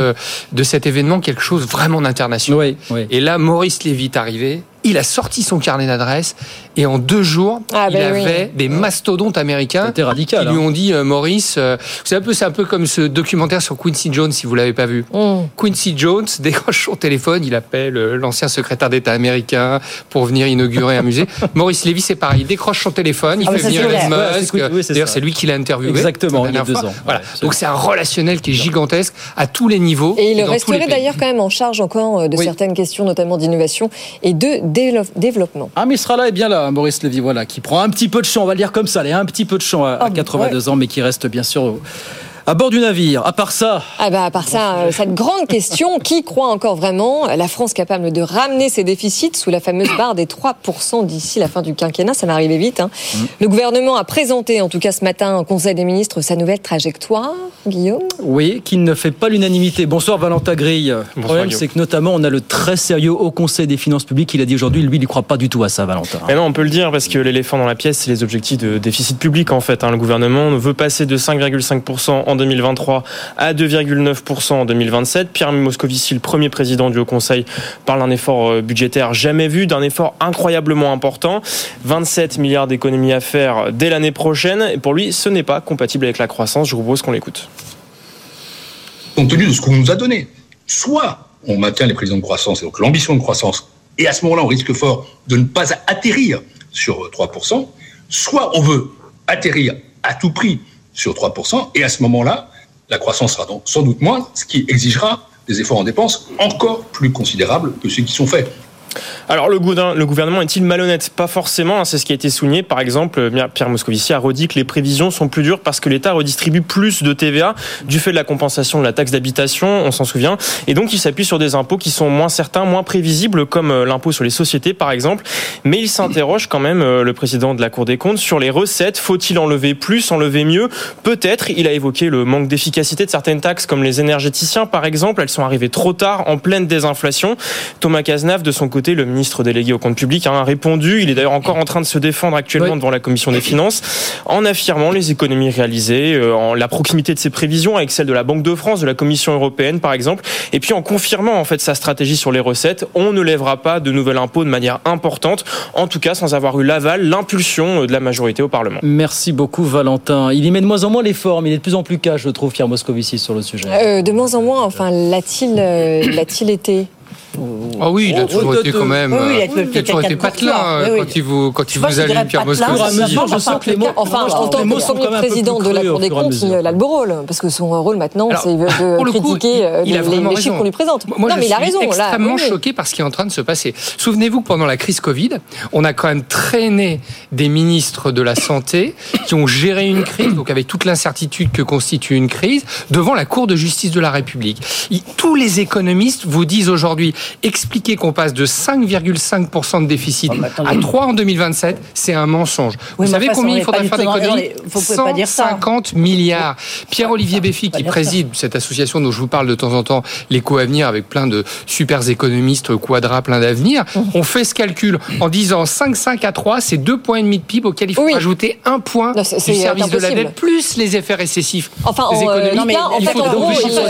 cet événement quelque chose vraiment d'international. Et là, Maurice Lévy est arrivé. Il a sorti son carnet d'adresses et en 2 jours, il avait des mastodontes américains qui lui ont dit Maurice, c'est un peu comme ce documentaire sur Quincy Jones, si vous l'avez pas vu. Quincy Jones décroche son téléphone, il appelle l'ancien secrétaire d'État américain pour venir inaugurer un musée. Maurice Lévy, c'est pareil, il décroche son téléphone, il fait venir Elon Musk. D'ailleurs, c'est lui qui l'a interviewé. Exactement, il y a 2 ans. Voilà. Donc c'est un relationnel qui est gigantesque à tous les niveaux. Et il resterait d'ailleurs quand même en charge encore de certaines questions, notamment d'innovation et de développement. Mais il sera là et bien là, Maurice Lévy, voilà, qui prend un petit peu de champ, on va le dire comme ça, un petit peu de champ à 82 ans, mais qui reste bien sûr à bord du navire. À part ça... cette grande question, qui croit encore vraiment la France capable de ramener ses déficits sous la fameuse barre des 3% d'ici la fin du quinquennat? Ça va arriver vite. Le gouvernement a présenté, en tout cas ce matin, au Conseil des ministres, sa nouvelle trajectoire, Guillaume. Oui, qui ne fait pas l'unanimité. Bonsoir Valentin Grille. Le problème, c'est que notamment, on a le très sérieux Haut Conseil des finances publiques. Il a dit aujourd'hui, lui, il ne croit pas du tout à ça, Valentin. Mais non, on peut le dire, parce que l'éléphant dans la pièce, c'est les objectifs de déficit public, en fait. Le gouvernement veut passer de 5,5% en 2023 à 2,9% en 2027. Pierre Moscovici, le premier président du Haut Conseil, parle d'un effort budgétaire jamais vu, d'un effort incroyablement important. 27 milliards d'économies à faire dès l'année prochaine. Et pour lui, ce n'est pas compatible avec la croissance. Je vous propose qu'on l'écoute. Compte tenu de ce qu'on nous a donné, soit on maintient les prévisions de croissance et donc l'ambition de croissance, et à ce moment-là, on risque fort de ne pas atterrir sur 3%, soit on veut atterrir à tout prix sur 3%, et à ce moment-là, la croissance sera donc sans doute moins, ce qui exigera des efforts en dépenses encore plus considérables que ceux qui sont faits. Alors le gouvernement est-il malhonnête? Pas forcément, c'est ce qui a été souligné. Par exemple, Pierre Moscovici a redit que les prévisions sont plus dures parce que l'État redistribue plus de TVA du fait de la compensation de la taxe d'habitation, on s'en souvient. Et donc il s'appuie sur des impôts qui sont moins certains, moins prévisibles, comme l'impôt sur les sociétés par exemple. Mais il s'interroge quand même, le président de la Cour des comptes, sur les recettes. Faut-il enlever plus, enlever mieux? Peut-être. Il a évoqué le manque d'efficacité de certaines taxes comme les énergéticiens par exemple. Elles sont arrivées trop tard, en pleine désinflation. Thomas Cazenave, de son côté, le ministre délégué au compte public, a répondu. Il est d'ailleurs encore en train de se défendre actuellement devant la Commission des finances en affirmant les économies réalisées, en la proximité de ses prévisions avec celle de la Banque de France, de la Commission européenne par exemple, et puis en confirmant en fait sa stratégie sur les recettes. On ne lèvera pas de nouvel impôt de manière importante, en tout cas sans avoir eu l'aval, l'impulsion de la majorité au Parlement. Merci beaucoup Valentin. Il y met de moins en moins l'effort, mais il est de plus en plus cash, je trouve, Pierre Moscovici sur le sujet. De moins en moins, l'a-t-il été? Ah oui, il a toujours été quand même. Oui, il a toujours été patelin quand il vous allume Pierre Moscovici. Je sens que les mots. Enfin, en tant que premier président de la Cour des comptes, il a le beau rôle, parce que son rôle maintenant, c'est de critiquer les chiffres qu'on lui présente. Moi, non, mais il a raison. Je suis extrêmement choqué par ce qui est en train de se passer. Souvenez-vous que pendant la crise Covid, on a quand même traîné des ministres de la Santé qui ont géré une crise, donc avec toute l'incertitude que constitue une crise, devant la Cour de justice de la République. Tous les économistes vous disent aujourd'hui, expliquer qu'on passe de 5,5% de déficit à 3 en 2027, c'est un mensonge. Vous savez combien il faudrait faire d'économies? 150 milliards. Pierre-Olivier Béfi, qui préside cette association dont je vous parle de temps en temps, l'Éco-Avenir, avec plein de super économistes, Quadra, plein d'avenir, on fait ce calcul en disant 5,5 à 3, c'est 2,5 points de PIB auquel il faut rajouter 1 point du service de la dette, plus les effets récessifs des économies. Il faut donc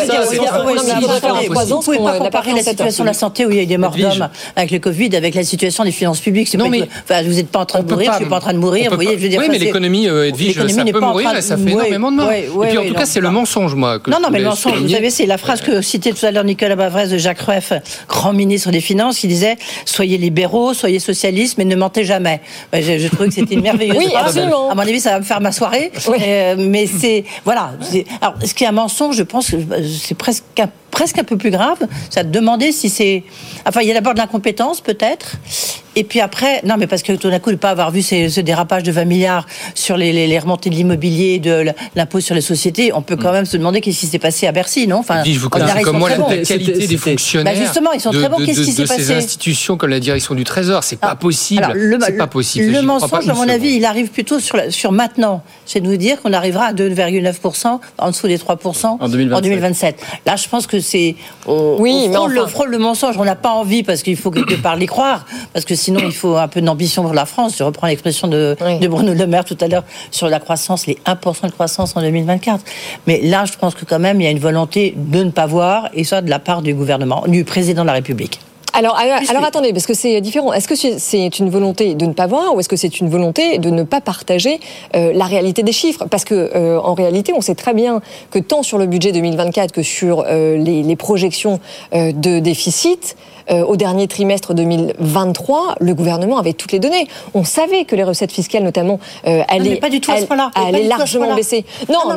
vous pouvez pas comparer la situation de la santé où il y a eu des morts d'hommes avec le Covid avec la situation des finances publiques. Vous n'êtes pas en train de mourir, je suis pas en train de mourir. Vous voyez, je veux dire. Oui, mais l'économie, Edwige, ça peut mourir et ça fait énormément de morts. Et puis en tout cas, c'est le mensonge, moi. Non, mais le mensonge, vous savez, c'est la phrase que citait tout à l'heure Nicolas Bavrez de Jacques Rueff, grand ministre des Finances, qui disait soyez libéraux, soyez socialistes, mais ne mentez jamais. Je trouvais que c'était une merveilleuse phrase. Oui, absolument. À mon avis, ça va me faire ma soirée. Mais c'est voilà. Alors, ce qui est un mensonge, je pense que c'est presque un peu plus grave, ça te demandait si c'est... Enfin, il y a d'abord de l'incompétence, peut-être, et puis après... Non, mais parce que tout d'un coup, ne pas avoir vu ce dérapage de 20 milliards sur les remontées de l'immobilier, de l'impôt sur les sociétés, on peut quand même se demander qu'est-ce qui s'est passé à Bercy, non? Enfin, je vous connais comme moi la qualité des fonctionnaires justement, ils sont très bons. Qu'est-ce qui s'est passé? De ces institutions comme la direction du Trésor, c'est pas possible. C'est pas possible. Le mensonge, à mon avis, il arrive plutôt sur maintenant. C'est de nous dire qu'on arrivera à 2,9%, en dessous des 3% en 2027. Là, je pense que c'est... On frôle le mensonge. On n'a pas envie, parce qu'il faut quelque part y croire, parce que sinon, il faut un peu d'ambition pour la France. Je reprends l'expression de Bruno Le Maire tout à l'heure sur la croissance, les 1% de croissance en 2024. Mais là, je pense que quand même, il y a une volonté de ne pas voir, et ça de la part du gouvernement, du président de la République. Alors attendez, parce que c'est différent. Est-ce que c'est une volonté de ne pas voir, ou est-ce que c'est une volonté de ne pas partager la réalité des chiffres? Parce que en réalité, on sait très bien que tant sur le budget 2024 que sur les projections de déficit, au dernier trimestre 2023, le gouvernement avait toutes les données. On savait que les recettes fiscales, notamment, allaient largement baisser.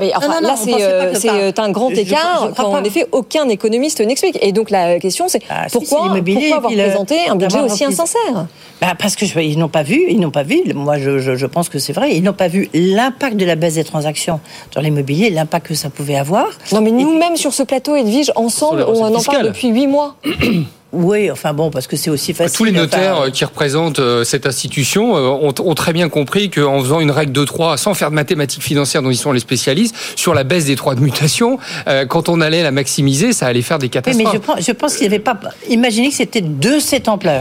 C'est un grand écart quand, en effet, aucun économiste n'explique. Et donc, la question, c'est pourquoi avoir présenté un budget aussi insincère ? Parce qu'ils n'ont pas vu. Moi, je pense que c'est vrai. Ils n'ont pas vu l'impact de la baisse des transactions sur l'immobilier, l'impact que ça pouvait avoir. Non, mais nous-mêmes, sur ce plateau, Edwige, ensemble, on en parle depuis 8 mois. Oui, parce que c'est aussi facile. Tous les notaires qui représentent cette institution ont très bien compris qu'en faisant une règle de 3, sans faire de mathématiques financières dont ils sont les spécialistes, sur la baisse des 3 de mutation, quand on allait la maximiser, ça allait faire des catastrophes. Oui, mais je pense qu'il n'y avait pas... Imaginez que c'était de cette ampleur.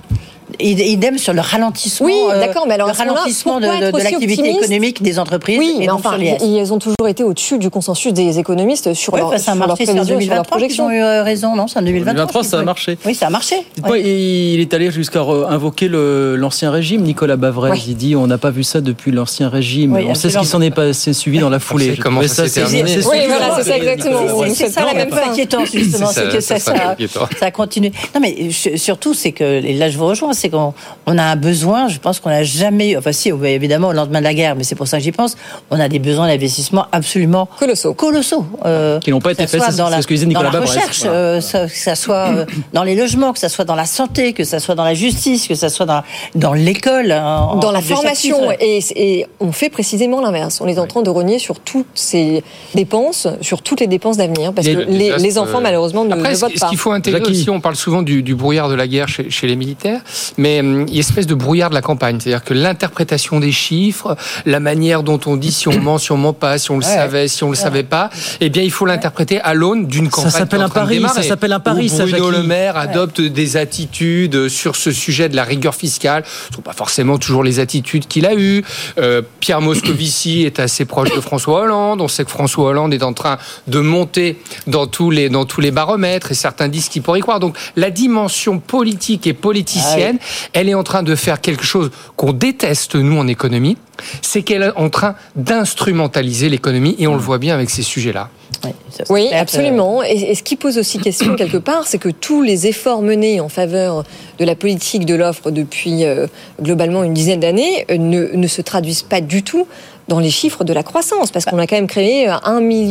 Idem sur le ralentissement, mais alors, le ralentissement de l'activité économique des entreprises. Oui, mais enfin, ils ont toujours été au-dessus du consensus des économistes sur leur prévision, sur leur projection. Ils ont eu raison, non ? C'est en 2023, ça a marché. Oui, ça a marché. Dites-moi, il est allé jusqu'à invoquer l'ancien régime, Nicolas Bavrez. Ouais. Il dit on n'a pas vu ça depuis l'ancien régime. On sait ce qui s'en est passé suivi dans la foulée. Comment ça s'est terminé ? Oui, voilà, c'est ça exactement. C'est ça la même peu inquiétant, justement, c'est que ça continue. Non, mais surtout, c'est que, et là je vous rejoins, c'est qu'on a un besoin, je pense qu'on n'a jamais... Enfin si, évidemment, au lendemain de la guerre, mais c'est pour ça que j'y pense, on a des besoins d'investissement absolument colossaux. Qui n'ont pas été faits, c'est ce que disait Nicolas Bavrez. Dans la recherche, que ça soit dans les logements, que ça soit dans la santé, que ça soit dans la justice, que ça soit dans l'école. Dans la formation. Et on fait précisément l'inverse. On est en train de rogner sur toutes ces dépenses, sur toutes les dépenses d'avenir, parce que les enfants, malheureusement, ne votent pas. Ce qu'il faut intégrer aussi, on parle souvent du brouillard de la guerre chez les militaires, mais il y a une espèce de brouillard de la campagne. C'est-à-dire que l'interprétation des chiffres, la manière dont on dit si on ment, si on ment pas, si on le savait, si on le savait pas, eh bien, il faut l'interpréter à l'aune d'une campagne. Ça s'appelle un pari, Bruno Le Maire adopte des attitudes sur ce sujet de la rigueur fiscale. Ce ne sont pas forcément toujours les attitudes qu'il a eues. Pierre Moscovici est assez proche de François Hollande. On sait que François Hollande est en train de monter dans tous les baromètres et certains disent qu'il pourrait y croire. Donc, la dimension politique et politicienne, elle est en train de faire quelque chose qu'on déteste, nous, en économie, c'est qu'elle est en train d'instrumentaliser l'économie, et on le voit bien avec ces sujets-là. Oui, absolument. Et ce qui pose aussi question, quelque part, c'est que tous les efforts menés en faveur de la politique de l'offre depuis globalement une dizaine d'années ne se traduisent pas du tout dans les chiffres de la croissance, parce qu'on a quand même créé 1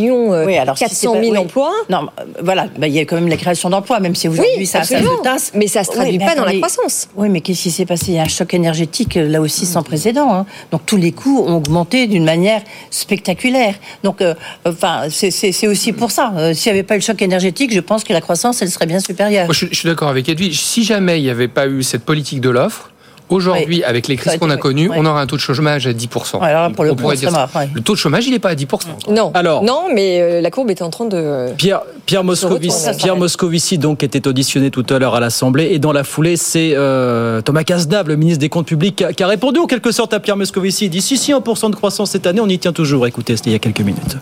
400 000 emplois. Non, voilà, il y a quand même la création d'emplois, même si aujourd'hui ça se tasse. Mais ça ne se traduit pas dans la croissance. Oui, mais qu'est-ce qui s'est passé ? Il y a un choc énergétique, là aussi, sans précédent. Donc tous les coûts ont augmenté d'une manière spectaculaire. Donc, c'est aussi pour ça. S'il n'y avait pas eu le choc énergétique, je pense que la croissance, elle serait bien supérieure. Moi, je suis d'accord avec Edwige. Si jamais il n'y avait pas eu cette politique de l'offre, aujourd'hui, avec les crises qu'on a connues, on aurait un taux de chômage à 10%. Ouais, alors pour le taux de chômage, il n'est pas à 10%. Non, mais la courbe était en train de... Pierre Moscovici donc, était auditionné tout à l'heure à l'Assemblée, et dans la foulée, c'est Thomas Cazenave, le ministre des Comptes publics, qui a répondu en quelque sorte à Pierre Moscovici. Il dit si 1% de croissance cette année, on y tient toujours. Écoutez, c'était il y a quelques minutes.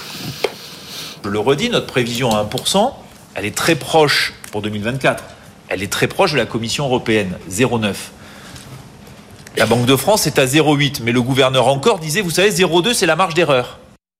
Je le redis, notre prévision à 1%, elle est très proche pour 2024. Elle est très proche de la Commission européenne, 0,9. La Banque de France est à 0,8, mais le gouverneur encore disait, vous savez, 0,2, c'est la marge d'erreur.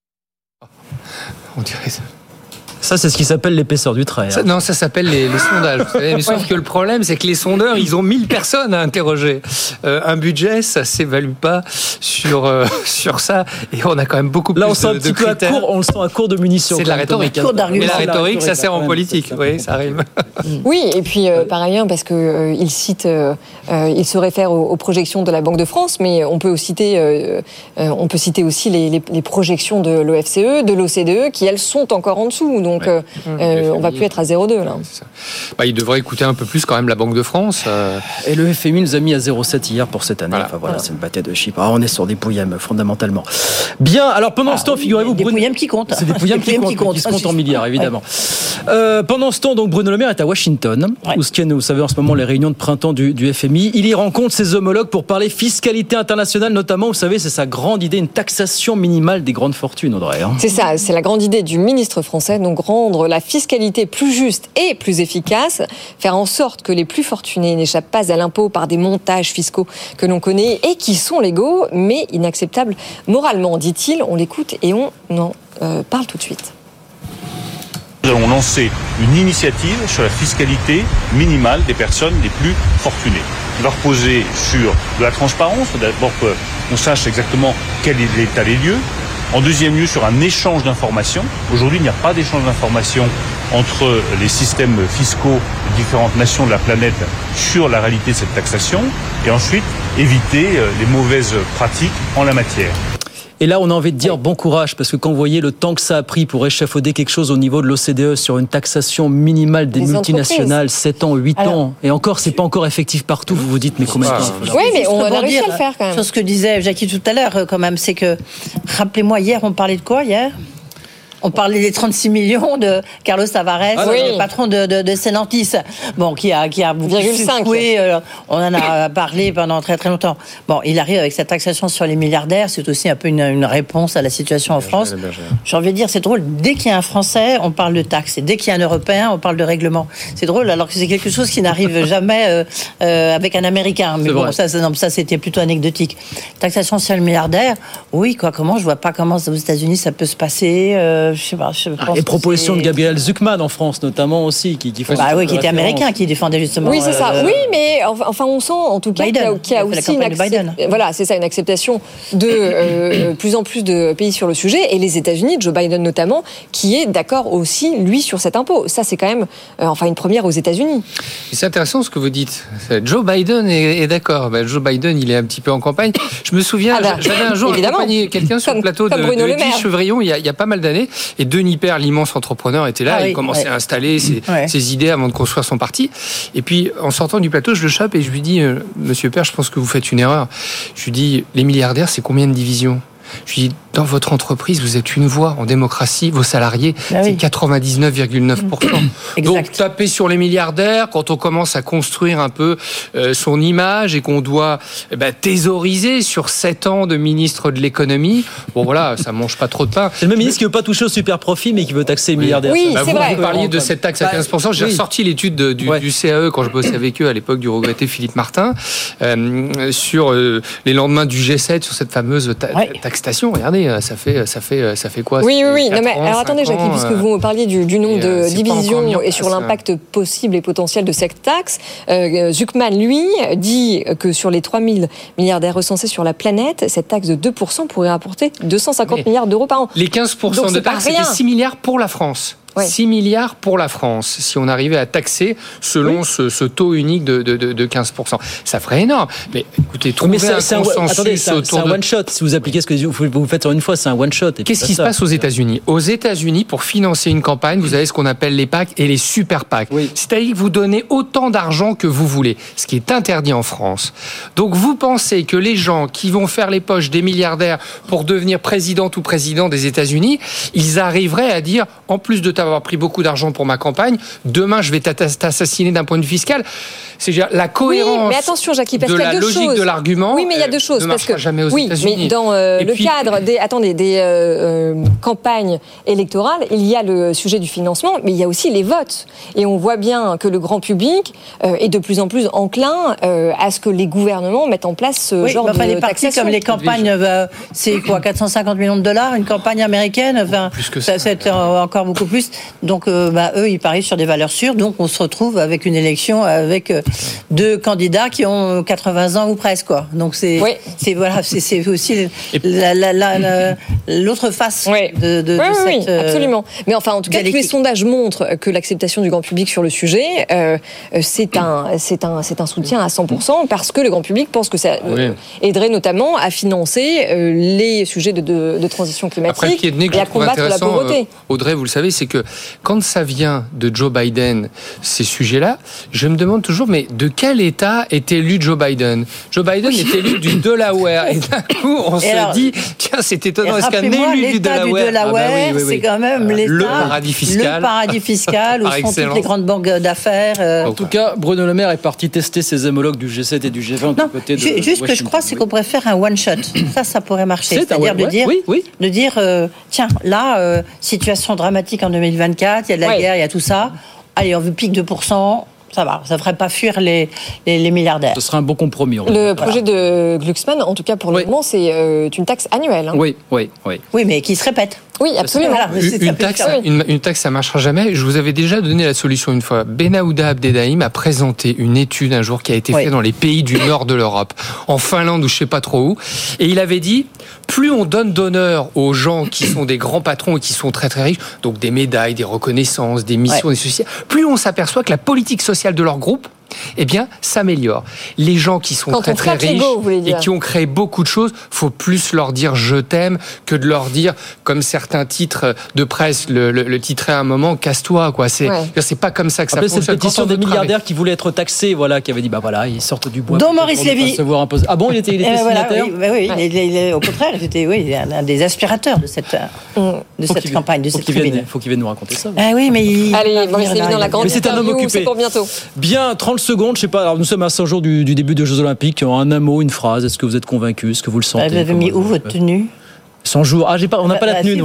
On dirait ça. Ça, c'est ce qui s'appelle l'épaisseur du trait. Non, ça s'appelle les sondages. Vous savez, mais sauf que le problème, c'est que les sondeurs, ils ont 1000 personnes à interroger. Un budget, ça s'évalue pas sur ça. Et on a quand même beaucoup plus de critères. Là, on sent un petit peu on le sent à court de munitions. C'est de la rhétorique. Mais la rhétorique, ça sert en politique. Oui, ça arrive. Oui, et puis par ailleurs, parce que il se réfère aux projections de la Banque de France, mais on peut citer aussi les projections de l'OFCE, de l'OCDE, qui elles sont encore en dessous. Donc, on va plus être à 0,2 là. Il devrait écouter un peu plus quand même la Banque de France. Et le FMI nous a mis à 0,7 hier pour cette année. Voilà. C'est une bataille de chiffres. On est sur des pouillèmes fondamentalement. Bien. Alors pendant ce temps, figurez-vous, des pouillèmes qui comptent. C'est des pouillèmes qui se comptent en milliards, évidemment. Pendant ce temps, donc Bruno Le Maire est à Washington, où se tiennent, vous savez, en ce moment les réunions de printemps du FMI. Il y rencontre ses homologues pour parler fiscalité internationale, notamment. Vous savez, c'est sa grande idée, une taxation minimale des grandes fortunes, Audrey. C'est ça. C'est la grande idée du ministre français. Donc rendre la fiscalité plus juste et plus efficace, faire en sorte que les plus fortunés n'échappent pas à l'impôt par des montages fiscaux que l'on connaît et qui sont légaux, mais inacceptables moralement, dit-il. On l'écoute et on en parle tout de suite. Nous allons lancer une initiative sur la fiscalité minimale des personnes les plus fortunées. Il va reposer sur de la transparence, d'abord qu'on sache exactement quel est l'état des lieux. En deuxième lieu, sur un échange d'informations. Aujourd'hui, il n'y a pas d'échange d'informations entre les systèmes fiscaux de différentes nations de la planète sur la réalité de cette taxation. Et ensuite, éviter les mauvaises pratiques en la matière. Et là, on a envie de dire bon courage, parce que quand vous voyez le temps que ça a pris pour échafauder quelque chose au niveau de l'OCDE sur une taxation minimale des multinationales, 7 ans, 8 ans, et encore, c'est pas encore effectif partout, vous vous dites, mais combien de temps ? Oui, mais on a réussi à le faire quand même. Sur ce que disait Jackie tout à l'heure, quand même, c'est que, rappelez-moi, hier, on parlait de quoi, hier ? On parlait des 36 millions de Carlos Tavares, le patron de Stellantis, bon, qui a secoué, on en a parlé pendant très très longtemps. Bon, il arrive avec cette taxation sur les milliardaires, c'est aussi un peu une réponse à la situation en France. J'ai envie de dire, c'est drôle, dès qu'il y a un Français, on parle de taxes, et dès qu'il y a un Européen, on parle de règlement. C'est drôle, alors que c'est quelque chose qui n'arrive jamais avec un Américain. Mais bon, ça c'était plutôt anecdotique. Taxation sur les milliardaires, oui, quoi, comment, je vois pas comment aux États-Unis ça peut se passer. Je sais pas, les propositions de Gabriel Zucman en France notamment aussi qui font qui était américain, qui défendait justement. Oui, c'est ça. Oui, mais enfin on sent en tout cas qu'il y a aussi une acceptation de plus en plus de pays sur le sujet, et les États-Unis, Joe Biden notamment, qui est d'accord aussi lui sur cet impôt. Ça c'est quand même une première aux États-Unis. Et c'est intéressant ce que vous dites. Joe Biden est d'accord. Joe Biden, il est un petit peu en campagne. Je me souviens, j'avais un jour accompagné quelqu'un sur le plateau de Edwige Chevrillon il y a pas mal d'années. Et Denis Père, l'immense entrepreneur, était là. Il commençait à installer ses idées avant de construire son parti. Et puis, en sortant du plateau, je le chope et je lui dis, Monsieur Père, je pense que vous faites une erreur. Je lui dis, les milliardaires, c'est combien de divisions ? Je lui dis, dans votre entreprise, vous êtes une voix en démocratie, vos salariés, c'est 99,9%. Donc, taper sur les milliardaires, quand on commence à construire un peu son image et qu'on doit thésauriser sur 7 ans de ministre de l'économie, bon voilà, ça mange pas trop de pain. C'est le même ministre qui veut pas toucher au super profit, mais qui veut taxer les milliardaires. Oui, c'est vrai. Vous parliez de cette taxe à 15%. J'ai ressorti l'étude du CAE quand je bossais avec eux à l'époque du regretté Philippe Martin, sur les lendemains du G7, sur cette fameuse taxation. Regardez, ça fait quoi? Oui. Non, mais alors attendez, Jackie, puisque vous me parliez du nombre de divisions et sur l'impact possible et potentiel de cette taxe, Zucman, lui, dit que sur les 3 000 milliardaires recensés sur la planète, cette taxe de 2% pourrait rapporter 250 milliards d'euros par an. Les 15% de taxe, c'était 6 milliards pour la France. 6 milliards pour la France, si on arrivait à taxer selon ce taux unique de 15%. Ça ferait énorme. Mais écoutez, trouver un consensus c'est un one-shot. Si vous appliquez ce que vous faites sur une fois, c'est un one-shot. Qu'est-ce qui se passe aux États-Unis? Aux États-Unis, pour financer une campagne, vous avez ce qu'on appelle les PAC et les super PAC. C'est-à-dire que vous donnez autant d'argent que vous voulez, ce qui est interdit en France. Donc vous pensez que les gens qui vont faire les poches des milliardaires pour devenir présidente ou président des États-Unis, ils arriveraient à dire, en plus de avoir pris beaucoup d'argent pour ma campagne, demain je vais t'assassiner d'un point de vue fiscal. C'est-à-dire la cohérence mais attention, Jackie, parce de qu'il y a la logique de l'argument. Oui, mais il y a deux choses. Ne marchera jamais aux États-Unis. Mais dans le cadre des campagnes électorales, il y a le sujet du financement, mais il y a aussi les votes. Et on voit bien que le grand public est de plus en plus enclin à ce que les gouvernements mettent en place ce genre de les partis taxation. comme les campagnes, c'est quoi, 450 millions de dollars, une campagne américaine, plus que ça, c'est encore beaucoup plus. Donc, eux, ils parient sur des valeurs sûres. Donc, on se retrouve avec une élection avec deux candidats qui ont 80 ans ou presque, quoi. Donc, c'est aussi l'autre face de cette. Absolument. Mais enfin, en tout cas, tous les sondages montrent que l'acceptation du grand public sur le sujet, c'est un soutien à 100% parce que le grand public pense que ça aiderait notamment à financer les sujets de transition climatique et à combattre la pauvreté. Audrey, vous le savez, c'est que quand ça vient de Joe Biden, ces sujets-là, je me demande toujours, mais de quel État est élu Joe Biden? Joe Biden est élu du Delaware. Et d'un coup, on se dit, tiens, c'est étonnant, est-ce qu'un élu du Delaware, c'est quand même l'État, le paradis fiscal où sont toutes les grandes banques d'affaires. En tout cas, Bruno Le Maire est parti tester ses homologues du G7 et du G20 du côté de juste ce que je crois, c'est qu'on pourrait faire un one-shot. Ça pourrait marcher. C'est-à-dire de dire, tiens, là, situation dramatique en 2024, il y a de la guerre, il y a tout ça. Allez, on veut pique 2%. Ça va, ça ne ferait pas fuir les milliardaires. Ce serait un bon compromis. Le projet de Glucksmann, en tout cas pour le moment, c'est une taxe annuelle. Oui. Oui, mais qui se répète. Oui, absolument. Une taxe, ça marchera jamais. Je vous avais déjà donné la solution une fois. Benaouda Abdelrahim a présenté une étude un jour qui a été faite dans les pays du nord de l'Europe, en Finlande ou je sais pas trop où, et il avait dit plus on donne d'honneur aux gens qui sont des grands patrons et qui sont très très riches, donc des médailles, des reconnaissances, des missions, des sociétés, plus on s'aperçoit que la politique sociale de leur groupe s'améliore. Les gens qui sont très très riches et qui ont créé beaucoup de choses, faut plus leur dire je t'aime que de leur dire, comme certains titres de presse le titraient à un moment, casse-toi, quoi. C'est pas comme ça que ça fonctionne. C'est une pétition des milliardaires qui voulaient être taxés, qui avaient dit ils sortent du bois. Dont Maurice Lévy. Ah bon, il était signataire. Oui, au contraire, il était un des aspirateurs de cette campagne, de cette tribune. Il faut qu'il vienne nous raconter ça. Oui, mais allez, Maurice Lévy dans la grande interview, c'est pour bientôt. Bien, 30 secondes, je sais pas. Alors nous sommes à 100 jours du début des Jeux Olympiques. En un mot, une phrase. Est-ce que vous êtes convaincu? Est-ce que vous le sentez? Vous avez mis où votre tenue? 100 jours. On n'a pas la tenue. Votre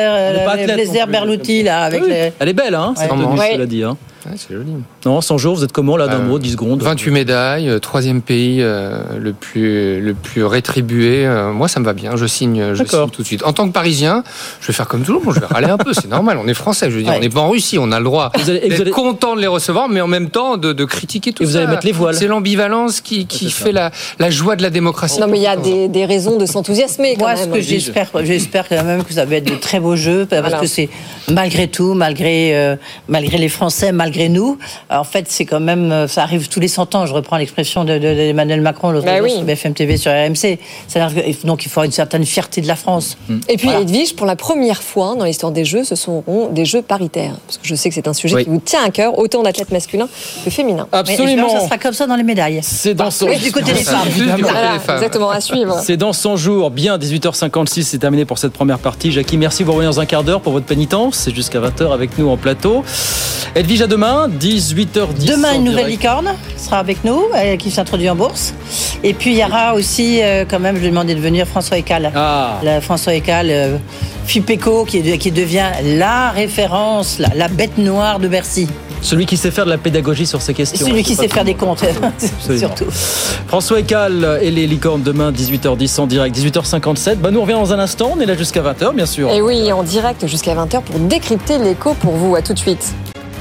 blazer Berluti là avec. Elle est belle, hein? Cette tenue, cela dit. C'est joli. Non, 100 jours, vous êtes comment là d'un mot, 10 secondes? 28 médailles, 3e pays le plus rétribué. Moi, ça me va bien. Je signe tout de suite. En tant que Parisien, je vais faire comme tout le monde. Je vais râler un peu. C'est normal. On est français. Je veux dire, on n'est pas en Russie. On a le droit d'être content de les recevoir, mais en même temps de critiquer tout ça. Vous allez mettre les voiles. C'est l'ambivalence qui fait la joie de la démocratie. Non, mais il y a des raisons de s'enthousiasmer. Moi, ce que j'espère quand même que ça va être de très beaux jeux, parce que c'est malgré tout, malgré les Français, malgré nous. En fait, c'est quand même, ça arrive tous les 100 ans. Je reprends l'expression d'Emmanuel Macron l'autre jour sur BFM TV, sur RMC. Donc, il faut avoir une certaine fierté de la France. Et puis, Edwige, pour la première fois dans l'histoire des Jeux, ce seront des Jeux paritaires. Parce que je sais que c'est un sujet qui vous tient à cœur, autant d'athlètes masculins que féminins. Absolument. Ça sera comme ça dans les médailles. C'est dans son du côté des femmes. Exactement, à suivre. C'est dans 100 jours. Bien, 18h56, c'est terminé pour cette première partie. Jackie, merci. Vous revenez dans un quart d'heure pour votre pénitence. C'est jusqu'à 20h avec nous en plateau. Edwige, à demain, 18h10. Demain, une nouvelle licorne sera avec nous, qui s'introduit en bourse. Et puis, il y aura aussi, quand même, je lui ai demandé de venir, François Eccal. François Eccal, FIPECO, qui devient la référence, la bête noire de Bercy. Celui qui sait faire de la pédagogie sur ces questions. Celui qui sait faire des comptes, surtout. François Eccal et les licornes demain, 18h10 en direct, 18h57. Nous on revient dans un instant, on est là jusqu'à 20h, bien sûr. Et oui, en direct jusqu'à 20h pour décrypter l'écho pour vous. À tout de suite.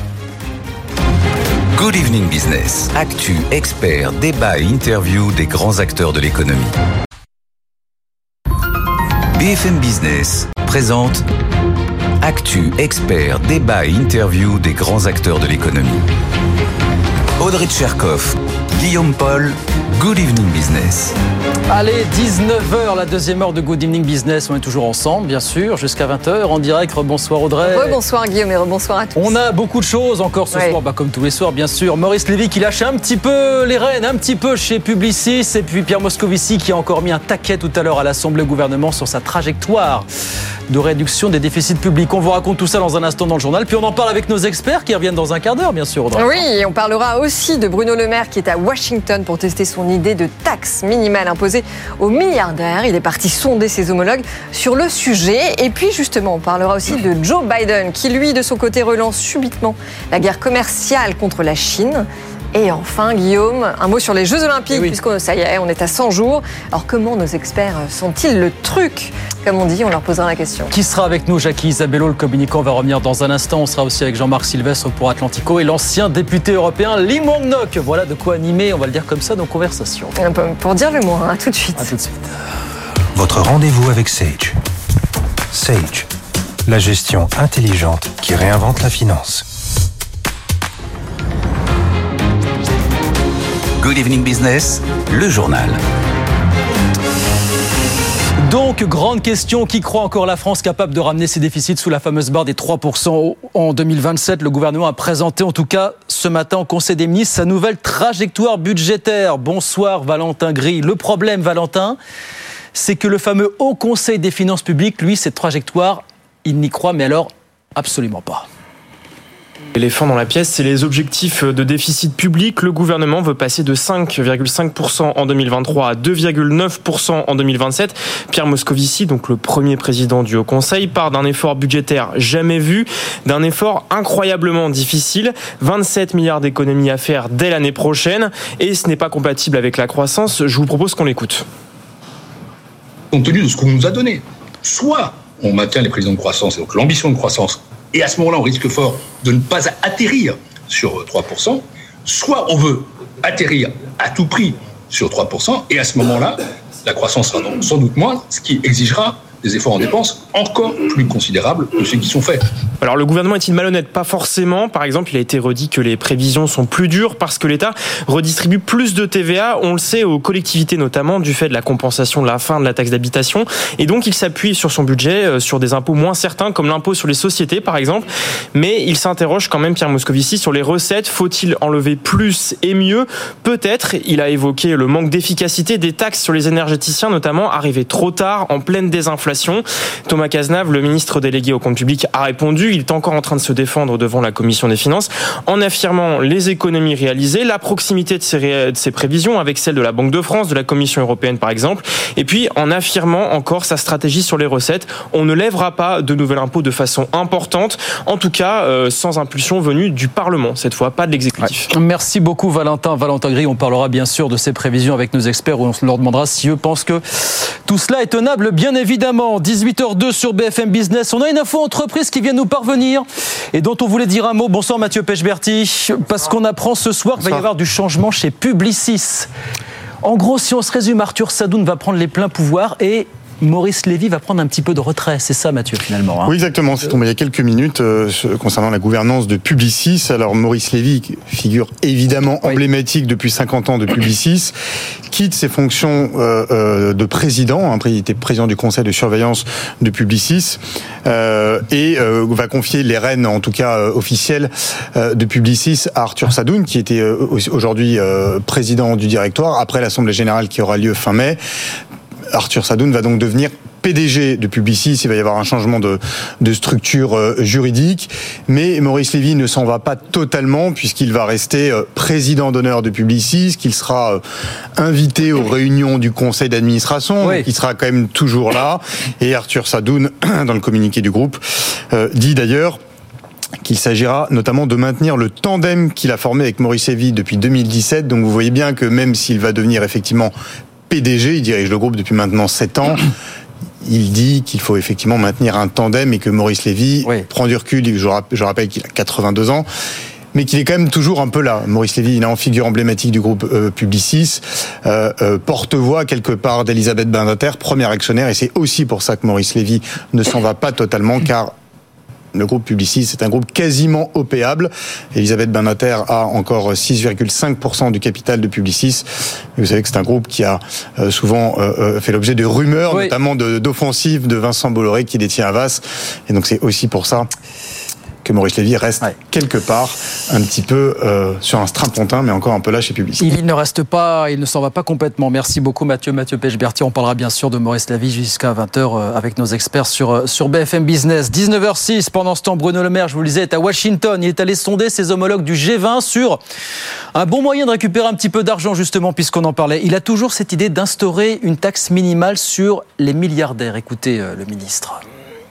Good Evening Business. Actu, experts, débat et interview des grands acteurs de l'économie. BFM Business présente Actu, experts, débat et interview des grands acteurs de l'économie. Audrey Tcherkov, Guillaume Paul, Good Evening Business. Allez, 19h, la deuxième heure de Good Evening Business. On est toujours ensemble, bien sûr, jusqu'à 20h en direct. Rebonsoir Audrey. Rebonsoir Guillaume et rebonsoir à tous. On a beaucoup de choses encore ce soir, comme tous les soirs, bien sûr. Maurice Lévy qui lâche un petit peu les rênes, un petit peu chez Publicis. Et puis Pierre Moscovici qui a encore mis un taquet tout à l'heure à l'Assemblée au gouvernement sur sa trajectoire de réduction des déficits publics. On vous raconte tout ça dans un instant dans le journal. Puis on en parle avec nos experts qui reviennent dans un quart d'heure, bien sûr, Audrey. Oui, et on parlera aussi de Bruno Le Maire qui est à Washington pour tester son idée de taxe minimale imposée aux milliardaires. Il est parti sonder ses homologues sur le sujet. Et puis justement, on parlera aussi de Joe Biden qui, lui, de son côté, relance subitement la guerre commerciale contre la Chine. Et enfin, Guillaume, un mot sur les Jeux Olympiques, puisque ça y est, on est à 100 jours. Alors comment nos experts sont-ils le truc? Comme on dit, on leur posera la question. Qui sera avec nous? Jackie Isabello, le communicant, va revenir dans un instant. On sera aussi avec Jean-Marc Sylvestre pour Atlantico et l'ancien député européen Lee Mongnok. Voilà de quoi animer, on va le dire comme ça, nos conversations. Pour dire le mot, à tout de suite. À tout de suite. Votre rendez-vous avec Sage. Sage, la gestion intelligente qui réinvente la finance. Good Evening Business, le journal. Donc, grande question, qui croit encore la France capable de ramener ses déficits sous la fameuse barre des 3% en 2027? Le gouvernement a présenté, en tout cas ce matin au Conseil des ministres, sa nouvelle trajectoire budgétaire. Bonsoir Valentin Gris. Le problème, Valentin, c'est que le fameux Haut Conseil des finances publiques, lui, cette trajectoire, il n'y croit, mais alors absolument pas. L'éléphant dans la pièce, c'est les objectifs de déficit public. Le gouvernement veut passer de 5,5% en 2023 à 2,9% en 2027. Pierre Moscovici, donc le premier président du Haut Conseil, part d'un effort budgétaire jamais vu, d'un effort incroyablement difficile. 27 milliards d'économies à faire dès l'année prochaine. Et ce n'est pas compatible avec la croissance. Je vous propose qu'on l'écoute. Compte tenu de ce qu'on nous a donné, soit on maintient les prévisions de croissance et donc l'ambition de croissance, et à ce moment-là, on risque fort de ne pas atterrir sur 3%, soit on veut atterrir à tout prix sur 3%, et à ce moment-là, la croissance sera donc sans doute moindre, ce qui exigera des efforts en dépenses encore plus considérables que ceux qui sont faits. Alors le gouvernement est-il malhonnête? Pas forcément. Par exemple, il a été redit que les prévisions sont plus dures parce que l'État redistribue plus de TVA, on le sait, aux collectivités notamment, du fait de la compensation de la fin de la taxe d'habitation. Et donc il s'appuie sur son budget, sur des impôts moins certains, comme l'impôt sur les sociétés par exemple. Mais il s'interroge quand même, Pierre Moscovici, sur les recettes. Faut-il enlever plus et mieux? Peut-être. Il a évoqué le manque d'efficacité des taxes sur les énergéticiens, notamment, arrivées trop tard, en pleine désinflation. Thomas Cazenave, le ministre délégué au compte public, a répondu. Il est encore en train de se défendre devant la commission des finances en affirmant les économies réalisées, la proximité de ses prévisions avec celle de la Banque de France, de la Commission européenne par exemple, et puis en affirmant encore sa stratégie sur les recettes. On ne lèvera pas de nouvel impôt de façon importante, en tout cas sans impulsion venue du Parlement, cette fois, pas de l'exécutif. Ouais. Merci beaucoup Valentin Gris. On parlera bien sûr de ces prévisions avec nos experts où on leur demandera si eux pensent que tout cela est tenable, bien évidemment. 18h02 sur BFM Business. On a une info entreprise qui vient nous parvenir et dont on voulait dire un mot. Bonsoir Mathieu Pechberti. Parce qu'on apprend ce soir qu'il va y avoir du changement chez Publicis. En gros, si on se résume, Arthur Sadoun va prendre les pleins pouvoirs et Maurice Lévy va prendre un petit peu de retrait. C'est ça, Mathieu, finalement. Oui, exactement. C'est tombé il y a quelques minutes concernant la gouvernance de Publicis. Alors, Maurice Lévy, figure évidemment emblématique depuis 50 ans de Publicis, quitte ses fonctions de président. Il était président du conseil de surveillance de Publicis et va confier les rênes, en tout cas officielles, de Publicis à Arthur Sadoun, qui était aujourd'hui président du directoire, après l'Assemblée générale qui aura lieu fin mai. Arthur Sadoun va donc devenir PDG de Publicis. Il va y avoir un changement de structure juridique, mais Maurice Lévy ne s'en va pas totalement puisqu'il va rester président d'honneur de Publicis, qu'il sera invité aux réunions du conseil d'administration, qui sera quand même toujours là. Et Arthur Sadoun, dans le communiqué du groupe, dit d'ailleurs qu'il s'agira notamment de maintenir le tandem qu'il a formé avec Maurice Lévy depuis 2017. Donc vous voyez bien que même s'il va devenir effectivement PDG, il dirige le groupe depuis maintenant 7 ans. Il dit qu'il faut effectivement maintenir un tandem et que Maurice Lévy prend du recul. Je rappelle qu'il a 82 ans, mais qu'il est quand même toujours un peu là. Maurice Lévy, il est en figure emblématique du groupe Publicis, porte-voix quelque part d'Elisabeth Badinter, première actionnaire, et c'est aussi pour ça que Maurice Lévy ne s'en va pas totalement, car le groupe Publicis, c'est un groupe quasiment opéable. Elisabeth Badinter a encore 6,5% du capital de Publicis. Vous savez que c'est un groupe qui a souvent fait l'objet de rumeurs, notamment d'offensives de Vincent Bolloré qui détient Havas. Et donc c'est aussi pour ça que Maurice Lévy reste quelque part un petit peu sur un strapontin, mais encore un peu là chez Publicis. Il ne reste pas, il ne s'en va pas complètement. Merci beaucoup Mathieu Pechberti. On parlera bien sûr de Maurice Lévy jusqu'à 20h avec nos experts sur BFM Business. 19h06, pendant ce temps, Bruno Le Maire, je vous le disais, est à Washington. Il est allé sonder ses homologues du G20 sur un bon moyen de récupérer un petit peu d'argent, justement, puisqu'on en parlait. Il a toujours cette idée d'instaurer une taxe minimale sur les milliardaires. Écoutez le ministre.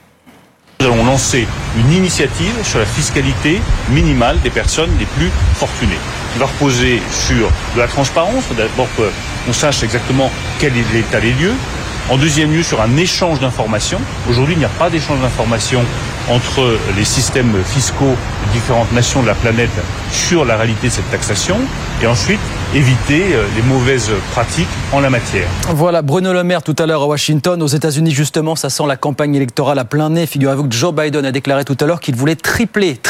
Nous allons lancer une initiative sur la fiscalité minimale des personnes les plus fortunées, qui va reposer sur de la transparence, d'abord qu'on sache exactement quel est l'état des lieux. En deuxième lieu, sur un échange d'informations. Aujourd'hui, il n'y a pas d'échange d'informations entre les systèmes fiscaux de différentes nations de la planète sur la réalité de cette taxation. Et ensuite, éviter les mauvaises pratiques en la matière. Voilà, Bruno Le Maire tout à l'heure à Washington. Aux États-Unis, justement, ça sent la campagne électorale à plein nez. Figurez-vous que Joe Biden a déclaré tout à l'heure qu'il voulait tripler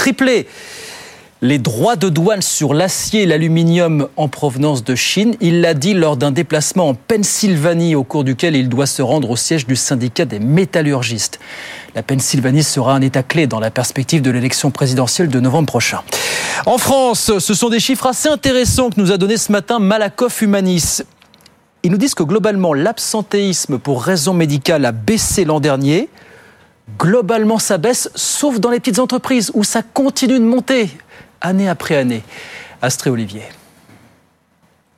les droits de douane sur l'acier et l'aluminium en provenance de Chine. Il l'a dit lors d'un déplacement en Pennsylvanie au cours duquel il doit se rendre au siège du syndicat des métallurgistes. La Pennsylvanie sera un État clé dans la perspective de l'élection présidentielle de novembre prochain. En France, ce sont des chiffres assez intéressants que nous a donné ce matin Malakoff Humanis. Ils nous disent que globalement, l'absentéisme pour raison médicale a baissé l'an dernier. Globalement, ça baisse, sauf dans les petites entreprises où ça continue de monter année après année. Astrée Olivier.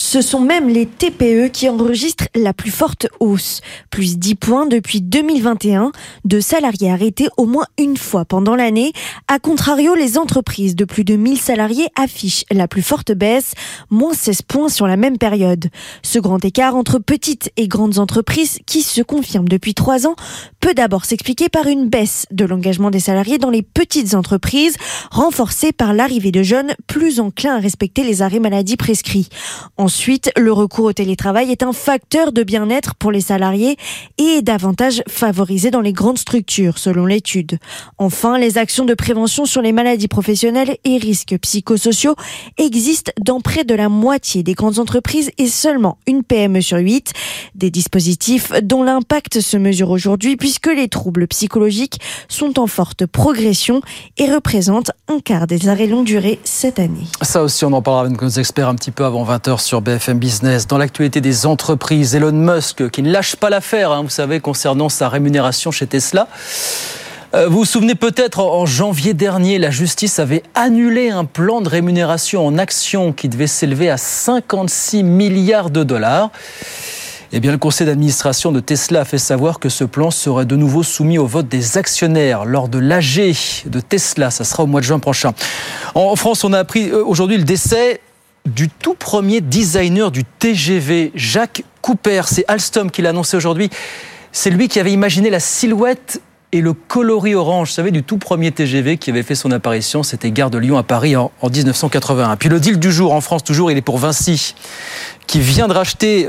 Ce sont même les TPE qui enregistrent la plus forte hausse. Plus 10 points depuis 2021, de salariés arrêtés au moins une fois pendant l'année. A contrario, les entreprises de plus de 1000 salariés affichent la plus forte baisse, moins 16 points sur la même période. Ce grand écart entre petites et grandes entreprises, qui se confirme depuis 3 ans, peut d'abord s'expliquer par une baisse de l'engagement des salariés dans les petites entreprises, renforcée par l'arrivée de jeunes plus enclins à respecter les arrêts maladie prescrits. Ensuite, le recours au télétravail est un facteur de bien-être pour les salariés et est davantage favorisé dans les grandes structures, selon l'étude. Enfin, les actions de prévention sur les maladies professionnelles et risques psychosociaux existent dans près de la moitié des grandes entreprises et seulement une PME sur 8. Des dispositifs dont l'impact se mesure aujourd'hui puisque les troubles psychologiques sont en forte progression et représentent un quart des arrêts longue durée cette année. Ça aussi, on en parlera avec nos experts un petit peu avant 20h sur BFM Business. Dans l'actualité des entreprises, Elon Musk qui ne lâche pas l'affaire, vous savez, concernant sa rémunération chez Tesla. Vous vous souvenez peut-être, en janvier dernier, la justice avait annulé un plan de rémunération en actions qui devait s'élever à 56 milliards de dollars. Eh bien, le conseil d'administration de Tesla a fait savoir que ce plan serait de nouveau soumis au vote des actionnaires lors de l'AG de Tesla. Ça sera au mois de juin prochain. En France, on a appris aujourd'hui le décès du tout premier designer du TGV, Jacques Couper. C'est Alstom qui l'a annoncé aujourd'hui. C'est lui qui avait imaginé la silhouette et le coloris orange, vous savez, du tout premier TGV qui avait fait son apparition, c'était Gare de Lyon à Paris en 1981. Puis le deal du jour, en France toujours, il est pour Vinci, qui vient de racheter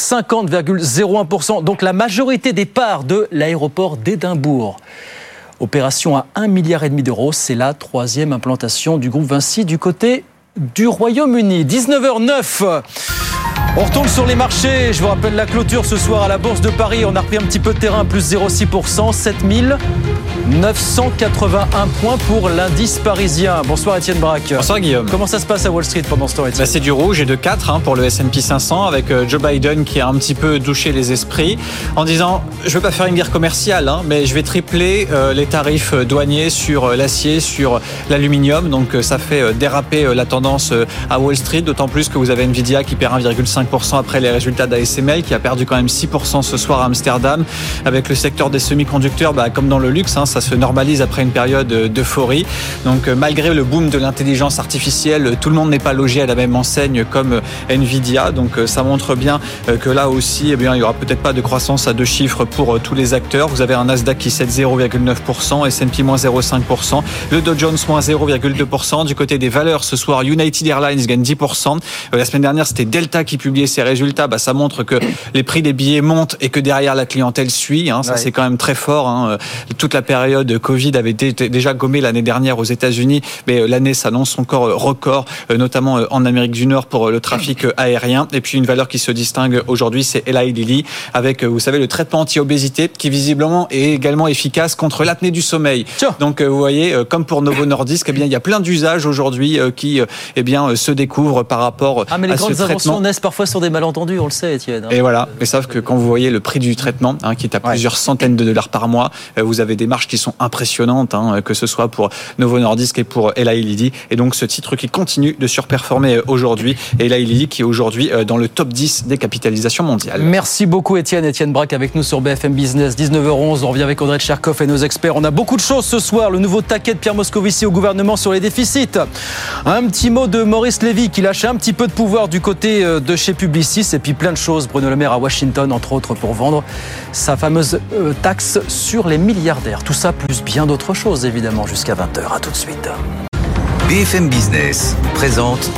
50,01%, donc la majorité des parts de l'aéroport d'Édimbourg. Opération à 1,5 milliard d'euros, c'est la 3e implantation du groupe Vinci du côté du Royaume-Uni. 19h09. On retourne sur les marchés. Je vous rappelle la clôture ce soir à la Bourse de Paris. On a repris un petit peu de terrain, plus 0,6%, 7981 points pour l'indice parisien. Bonsoir Étienne Braque. Bonsoir Guillaume. Comment ça se passe à Wall Street pendant ce temps, Étienne ? C'est du rouge et de 4 pour le S&P 500 avec Joe Biden qui a un petit peu douché les esprits en disant je ne veux pas faire une guerre commerciale, mais je vais tripler les tarifs douaniers sur l'acier, sur l'aluminium. Donc ça fait déraper la tendance à Wall Street, d'autant plus que vous avez Nvidia qui perd 1,5% après les résultats d'ASML, qui a perdu quand même 6% ce soir à Amsterdam. Avec le secteur des semi-conducteurs, comme dans le luxe, ça se normalise après une période d'euphorie. Donc malgré le boom de l'intelligence artificielle, tout le monde n'est pas logé à la même enseigne comme Nvidia. Donc ça montre bien que là aussi, il n'y aura peut-être pas de croissance à 2 chiffres pour tous les acteurs. Vous avez un Nasdaq qui cède 0,9%, S&P moins 0,5%, le Dow Jones moins 0,2%. Du côté des valeurs, ce soir, United Airlines gagne 10%. La semaine dernière, c'était Delta qui publiait ses résultats. Ça montre que les prix des billets montent et que derrière la clientèle suit. Ça, c'est quand même très fort. Toute la période Covid avait été déjà gommée l'année dernière aux États-Unis, mais l'année s'annonce encore record, notamment en Amérique du Nord pour le trafic aérien. Et puis une valeur qui se distingue aujourd'hui, c'est Eli Lilly, avec, vous savez, le traitement anti-obésité qui visiblement est également efficace contre l'apnée du sommeil. Donc vous voyez, comme pour Novo Nordisk, il y a plein d'usages aujourd'hui qui se découvrent par rapport mais les à ce grandes traitement. inventions naissent parfois sur des malentendus, on le sait, Étienne. Et voilà, mais sauf que quand vous voyez le prix du traitement, qui est à plusieurs centaines de dollars par mois, vous avez des marges qui sont impressionnantes, que ce soit pour Novo Nordisk et pour Eli Lilly. Et donc ce titre qui continue de surperformer aujourd'hui, Eli Lilly qui est aujourd'hui dans le top 10 des capitalisations mondiales. Merci beaucoup Étienne. Étienne Braque avec nous sur BFM Business. 19h11, on revient avec Audrey Tcherkov et nos experts. On a beaucoup de choses ce soir. Le nouveau taquet de Pierre Moscovici au gouvernement sur les déficits. Un petit mot de Maurice Lévy qui lâche un petit peu de pouvoir du côté de chez Publicis. Et puis plein de choses. Bruno Le Maire à Washington, entre autres, pour vendre sa fameuse taxe sur les milliardaires. Tout ça plus bien d'autres choses, évidemment, jusqu'à 20h. À tout de suite. BFM Business présente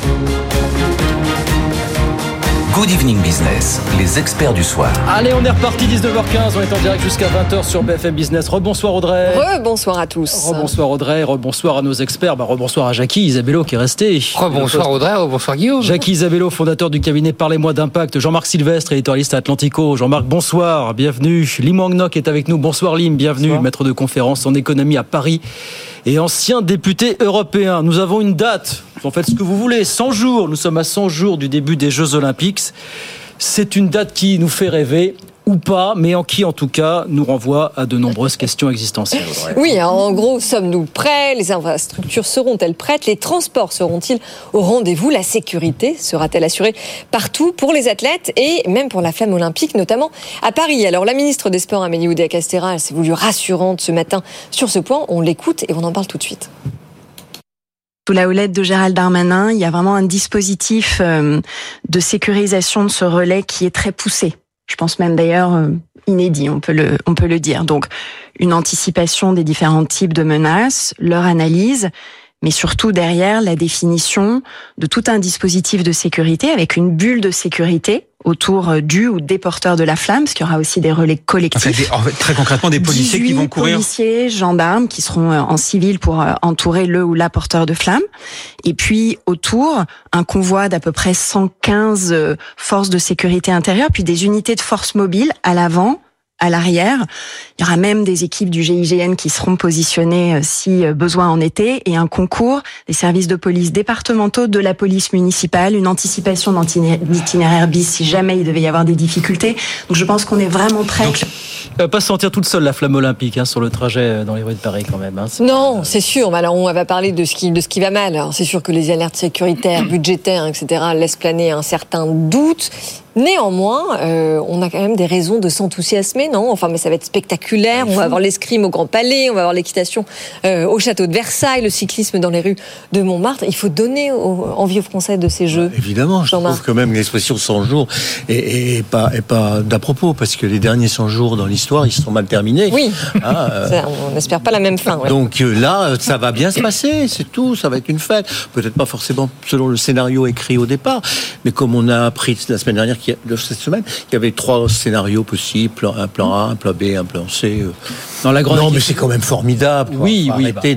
Good Evening Business, les experts du soir. Allez, on est reparti, 19h15, on est en direct jusqu'à 20h sur BFM Business. Rebonsoir Audrey. Rebonsoir à tous. Rebonsoir Audrey, rebonsoir à nos experts. Rebonsoir à Jackie Isabello qui est resté. Rebonsoir Audrey, rebonsoir Guillaume. Jackie Isabello, fondateur du cabinet Parlez-moi d'Impact. Jean-Marc Sylvestre, éditorialiste à Atlantico. Jean-Marc, bonsoir, bienvenue. Lim Wang-Nok est avec nous. Bonsoir Lim, bienvenue. Bonsoir. Maître de conférence en économie à Paris et ancien député européen. Nous avons une date, vous en faites ce que vous voulez, 100 jours. Nous sommes à 100 jours du début des Jeux Olympiques. C'est une date qui nous fait rêver. ou pas, mais qui en tout cas nous renvoie à de nombreuses questions existentielles. Oui, en gros, sommes-nous prêts? Les infrastructures seront-elles prêtes? Les transports seront-ils au rendez-vous? La sécurité sera-t-elle assurée partout pour les athlètes et même pour la flamme olympique, notamment à Paris? Alors la ministre des Sports, Amélie Oudéa-Castéra, elle s'est voulue rassurante ce matin sur ce point. On l'écoute et on en parle tout de suite. Sous la houlette de Gérald Darmanin, il y a vraiment un dispositif de sécurisation de ce relais qui est très poussé. Je pense même d'ailleurs inédit, on peut le dire. Donc une anticipation des différents types de menaces, leur analyse, mais surtout derrière la définition de tout un dispositif de sécurité avec une bulle de sécurité autour du ou des porteurs de la flamme, parce qu'il y aura aussi des relais collectifs. En fait, très concrètement, des policiers qui vont courir. Policiers, gendarmes qui seront en civil pour entourer le ou la porteur de flamme. Et puis autour, un convoi d'à peu près 115 forces de sécurité intérieure, puis des unités de force mobile à l'avant, à l'arrière. Il y aura même des équipes du GIGN qui seront positionnées si besoin en était, et un concours des services de police départementaux, de la police municipale, une anticipation d'itinéraire bis si jamais il devait y avoir des difficultés. Donc je pense qu'on est vraiment prêt. Donc, pas se sentir toute seule la flamme olympique sur le trajet dans les rues de Paris quand même. Non, c'est sûr. Alors on va parler de ce qui va mal. Alors, c'est sûr que les alertes sécuritaires, budgétaires, etc. laissent planer un certain doute. Néanmoins, on a quand même des raisons de s'enthousiasmer, non? Enfin, mais ça va être spectaculaire. On va avoir l'escrime au Grand Palais, on va avoir l'équitation au château de Versailles, le cyclisme dans les rues de Montmartre. Il faut donner envie aux Français de ces Jeux. Évidemment, je trouve quand même l'expression 100 jours est pas d'à propos, parce que les derniers 100 jours dans l'histoire, ils se sont mal terminés. Oui, on n'espère pas la même fin. Ouais. Donc là, ça va bien se passer, c'est tout, ça va être une fête. Peut-être pas forcément selon le scénario écrit au départ, mais comme on a appris la semaine dernière, cette semaine, il y avait 3 scénarios possibles, un plan A, un plan B, un plan C. Non, mais c'est quand même formidable. Oui, arrêter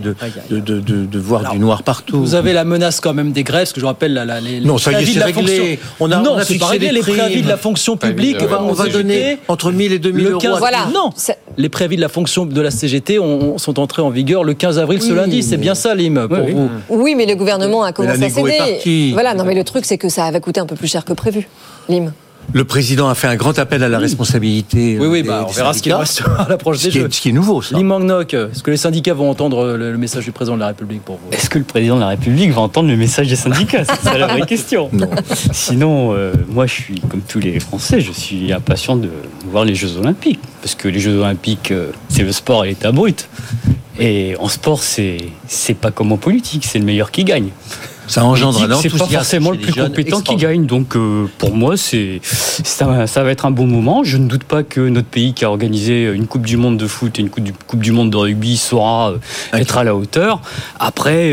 de voir du noir partout. Vous avez la menace quand même des grèves, parce que je rappelle non, ça y est, c'est réglé. On a c'est pas réglé. Les préavis de la fonction publique, on va donner entre 1000 et 2000 euros. Voilà. Non, les préavis de la fonction de la CGT sont entrés en vigueur le 15 avril ce lundi. C'est bien ça, Lim, pour vous. Oui, mais le gouvernement a commencé à céder. Voilà, non, mais le truc, c'est que ça va coûter un peu plus cher que prévu, Lim. Le président a fait un grand appel à la responsabilité. Oui, on verra ce qu'il restera à l'approche des Jeux. Ce qui est nouveau, ça. Lim Mangnok, est-ce que les syndicats vont entendre le message du président de la République pour vous? Est-ce que le président de la République va entendre le message des syndicats? C'est la vraie question. Non. Sinon, moi, je suis, comme tous les Français, je suis impatient de voir les Jeux Olympiques. Parce que les Jeux Olympiques, c'est le sport à l'état brut. Et en sport, c'est pas comme en politique, c'est le meilleur qui gagne. Ça engendre un enthousiasme. C'est pas forcément le plus compétent qui gagne. Donc, pour moi, ça va être un bon moment. Je ne doute pas que notre pays, qui a organisé une Coupe du Monde de foot et une Coupe du Monde de rugby, saura être à la hauteur. Après,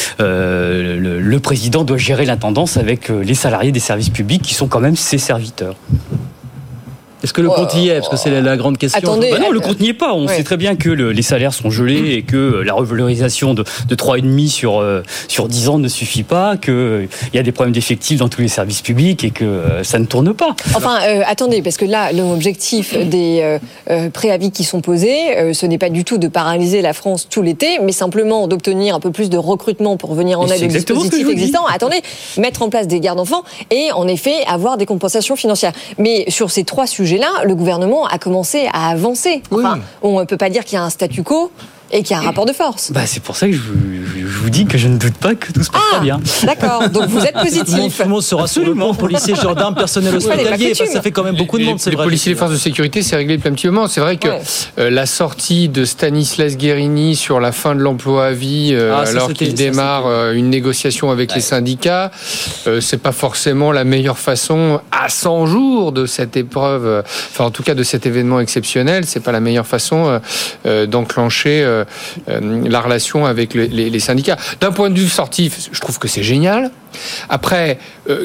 le président doit gérer l'intendance avec les salariés des services publics, qui sont quand même ses serviteurs. Est-ce que le compte y est? Parce que c'est la grande question. Attendez, non, le compte n'y est pas. On sait très bien que les salaires sont gelés et que la revalorisation de 3,5 sur 10 ans ne suffit pas, qu'il y a des problèmes d'effectifs dans tous les services publics et que ça ne tourne pas. Enfin, attendez, parce que là, l'objectif des préavis qui sont posés, ce n'est pas du tout de paralyser la France tout l'été, mais simplement d'obtenir un peu plus de recrutement pour venir en aide aux dispositifs existants. Attendez, mettre en place des gardes-enfants et en effet avoir des compensations financières. Mais sur ces 3 sujets-là, le gouvernement a commencé à avancer. Enfin, on ne peut pas dire qu'il y a un statu quo et qu'il y a un rapport de force. C'est pour ça que je vous dis que je ne doute pas que tout se passe bien. D'accord, donc vous êtes positif. Tout le monde sera sur le pont, policiers, gendarmes, personnel hospitalier. Ça fait quand même beaucoup de monde, c'est vrai. Les policiers et les forces de sécurité, c'est réglé depuis un petit moment. C'est vrai que la sortie de Stanislas Guérini sur la fin de l'emploi à vie, alors qu'il démarre une négociation avec les syndicats, c'est pas forcément la meilleure façon à 100 jours de cette épreuve, enfin en tout cas de cet événement exceptionnel, c'est pas la meilleure façon d'enclencher la relation avec les syndicats. D'un point de vue sportif, je trouve que c'est génial. Après,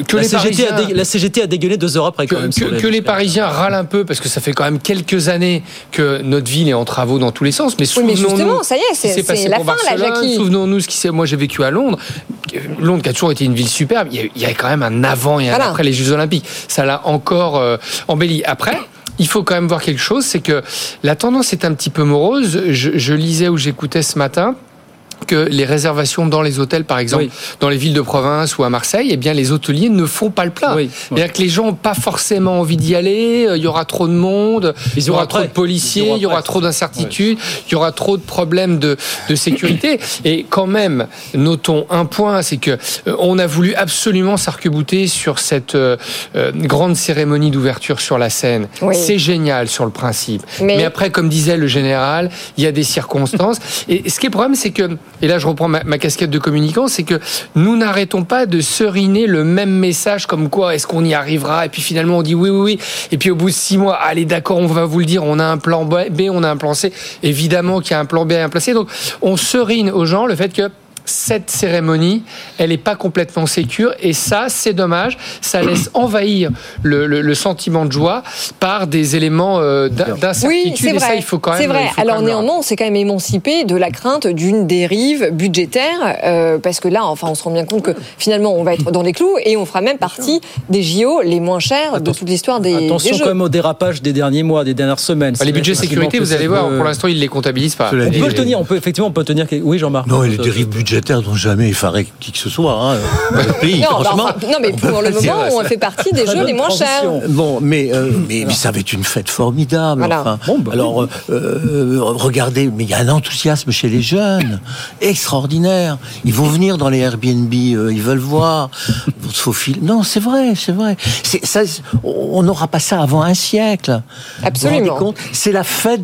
la CGT a dégueulé 2 heures après. Que les Parisiens râlent un peu, parce que ça fait quand même quelques années que notre ville est en travaux dans tous les sens. Mais justement, ça y est, c'est la fin, là, Jackie. Souvenons-nous moi j'ai vécu à Londres. Londres qui a toujours été une ville superbe. Il y a quand même un avant et un après les Jeux Olympiques. Ça l'a encore embelli. Après, il faut quand même voir quelque chose, c'est que la tendance est un petit peu morose. Je lisais ou j'écoutais ce matin que les réservations dans les hôtels, par exemple, dans les villes de province ou à Marseille, eh bien, les hôteliers ne font pas le plein. C'est-à-dire que les gens n'ont pas forcément envie d'y aller, il y aura trop de monde, il y aura trop de policiers, il y aura trop d'incertitudes, il y aura trop de problèmes de sécurité. Et quand même, notons un point, c'est que on a voulu absolument s'arc-bouter sur cette grande cérémonie d'ouverture sur la Seine. C'est génial sur le principe. Mais après, comme disait le général, il y a des circonstances. Et ce qui est le problème, c'est que, et là je reprends ma casquette de communicant, c'est que nous n'arrêtons pas de seriner le même message comme quoi est-ce qu'on y arrivera, et puis finalement on dit oui, et puis au bout de 6 mois, allez d'accord, on va vous le dire, on a un plan B, on a un plan C, évidemment qu'il y a un plan B et un plan C, donc on serine aux gens le fait que cette cérémonie, elle n'est pas complètement sécure, et ça, c'est dommage. Ça laisse envahir le sentiment de joie par des éléments d'incertitude. Et ça, il faut quand même. C'est vrai. Alors néanmoins, on s'est quand même émancipé de la crainte d'une dérive budgétaire, parce que là, on se rend bien compte que finalement, on va être dans les clous et on fera même partie des JO les moins chers de toute l'histoire des Jeux. Attention quand même au dérapage des derniers mois, des dernières semaines. Les budgets sécurité, vous allez voir, pour l'instant, ils ne les comptabilisent pas. On peut le tenir. On peut tenir. Oui, Jean-Marc. Non, les dérives budgétaires n'ont jamais effaré qui que ce soit dans le pays. Non, mais pour le moment, on fait partie des jeux les moins chers. Bon, mais ça va être une fête formidable. Voilà. Alors, regardez, mais il y a un enthousiasme chez les jeunes extraordinaire. Ils vont venir dans les Airbnb, ils veulent voir votre faux film. Non, c'est vrai. On n'aura pas ça avant un siècle. Absolument. Vous vous rendez compte ? C'est la fête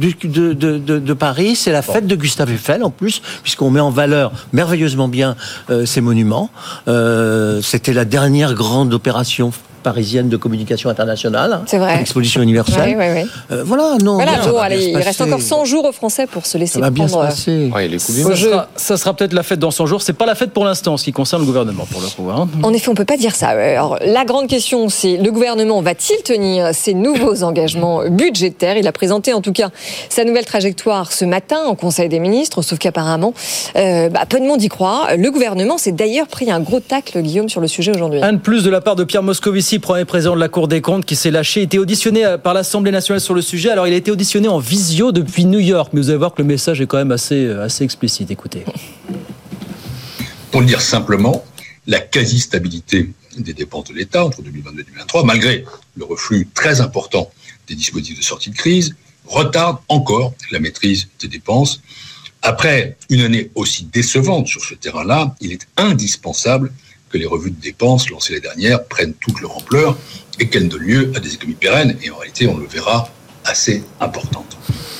de Paris, c'est la fête de Gustave Eiffel en plus, puisqu'on met en valeur merveilleusement bien ces monuments. C'était la dernière grande opération parisienne de communication internationale. C'est vrai. L'exposition universelle. Oui. Voilà, il reste encore 100 jours aux Français pour se laisser prendre. Ça va bien se passer. Ça sera peut-être la fête dans 100 jours. C'est pas la fête pour l'instant, en ce qui concerne le gouvernement, pour le coup. En effet, on peut pas dire ça. Alors, la grande question, c'est le gouvernement va-t-il tenir ses nouveaux engagements budgétaires ? Il a présenté, en tout cas, sa nouvelle trajectoire ce matin en Conseil des ministres, sauf qu'apparemment, peu de monde y croit. Le gouvernement s'est d'ailleurs pris un gros tacle, Guillaume, sur le sujet aujourd'hui. Un de plus de la part de Pierre Moscovici, premier président de la Cour des comptes, qui s'est lâché, été auditionné par l'Assemblée nationale sur le sujet. Alors, il a été auditionné en visio depuis New York, mais vous allez voir que le message est quand même assez explicite. Écoutez. Pour le dire simplement, la quasi-stabilité des dépenses de l'État entre 2022 et 2023, malgré le reflux très important des dispositifs de sortie de crise, retarde encore la maîtrise des dépenses. Après une année aussi décevante sur ce terrain-là, il est indispensable que les revues de dépenses lancées l'année dernière prennent toute leur ampleur et qu'elles donnent lieu à des économies pérennes. Et en réalité, on le verra, assez importantes.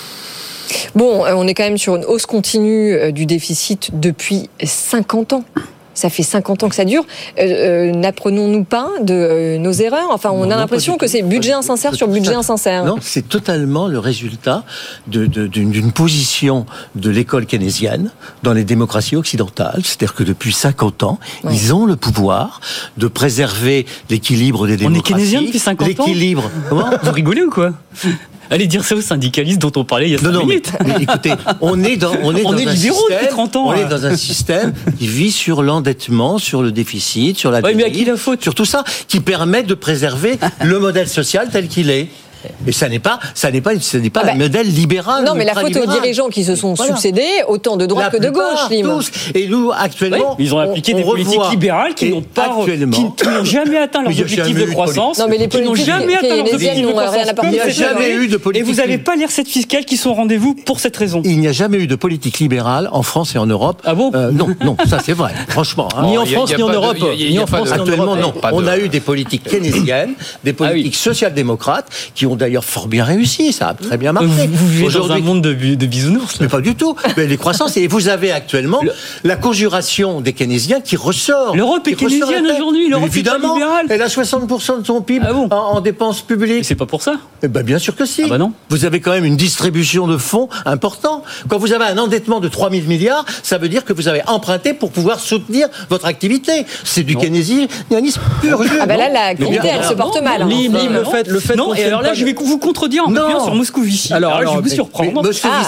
Bon, on est quand même sur une hausse continue du déficit depuis 50 ans. Ça fait 50 ans que ça dure. N'apprenons-nous pas de nos erreurs ? On a l'impression que c'est budget insincère sur budget insincère. Non, c'est totalement le résultat d'une position de l'école keynésienne dans les démocraties occidentales. C'est-à-dire que depuis 50 ans, ils ont le pouvoir de préserver l'équilibre des démocraties. On est keynésien depuis 50 ans ? L'équilibre. Comment ? Vous rigolez ou quoi ? Allez dire ça aux syndicalistes dont on parlait il y a 5 minutes. Mais écoutez, on est libéraux depuis 30 ans. On est dans un système qui vit sur l'endettement, sur le déficit, sur la dérive, mais à qui la faute ? sur tout ça, qui permet de préserver le modèle social tel qu'il est. Et ça n'est pas un modèle libéral. Non, mais la faute aux dirigeants qui se sont succédés, autant de droite que de gauche, tous. Et nous, actuellement, ils ont appliqué des politiques libérales qui n'ont jamais atteint leurs objectifs de croissance. Non, mais les politiques keynésien n'ont rien apporté. Il n'y a jamais eu de politique. Et vous n'allez pas les recettes fiscales qui sont au rendez-vous pour cette raison. Il n'y a jamais eu de politique libérale en France et en Europe. Ah bon ? Non, ça c'est vrai. Franchement. Ni en France ni en Europe. Actuellement, non. On a eu des politiques keynésiennes, des politiques social-démocrates qui ont d'ailleurs fort bien réussi, ça a très bien marché. Vous vivez dans un monde de bisounours, là. Mais pas du tout. Mais les croissances, et vous avez actuellement la conjuration des keynésiens qui ressort. L'Europe est keynésienne aujourd'hui, l'Europe est pas libérale. Elle a 60% de son PIB en dépenses publiques. Mais c'est pas pour ça. Bien sûr que si. Ah bah non. Vous avez quand même une distribution de fonds important. Quand vous avez un endettement de 3 000 milliards, ça veut dire que vous avez emprunté pour pouvoir soutenir votre activité. C'est du keynésianisme pur jus. Là, la qualité, elle se porte mal. Le fait non, et alors là, je vais vous contredire un peu bien sur Moscovici. Alors, je vais vous surprendre.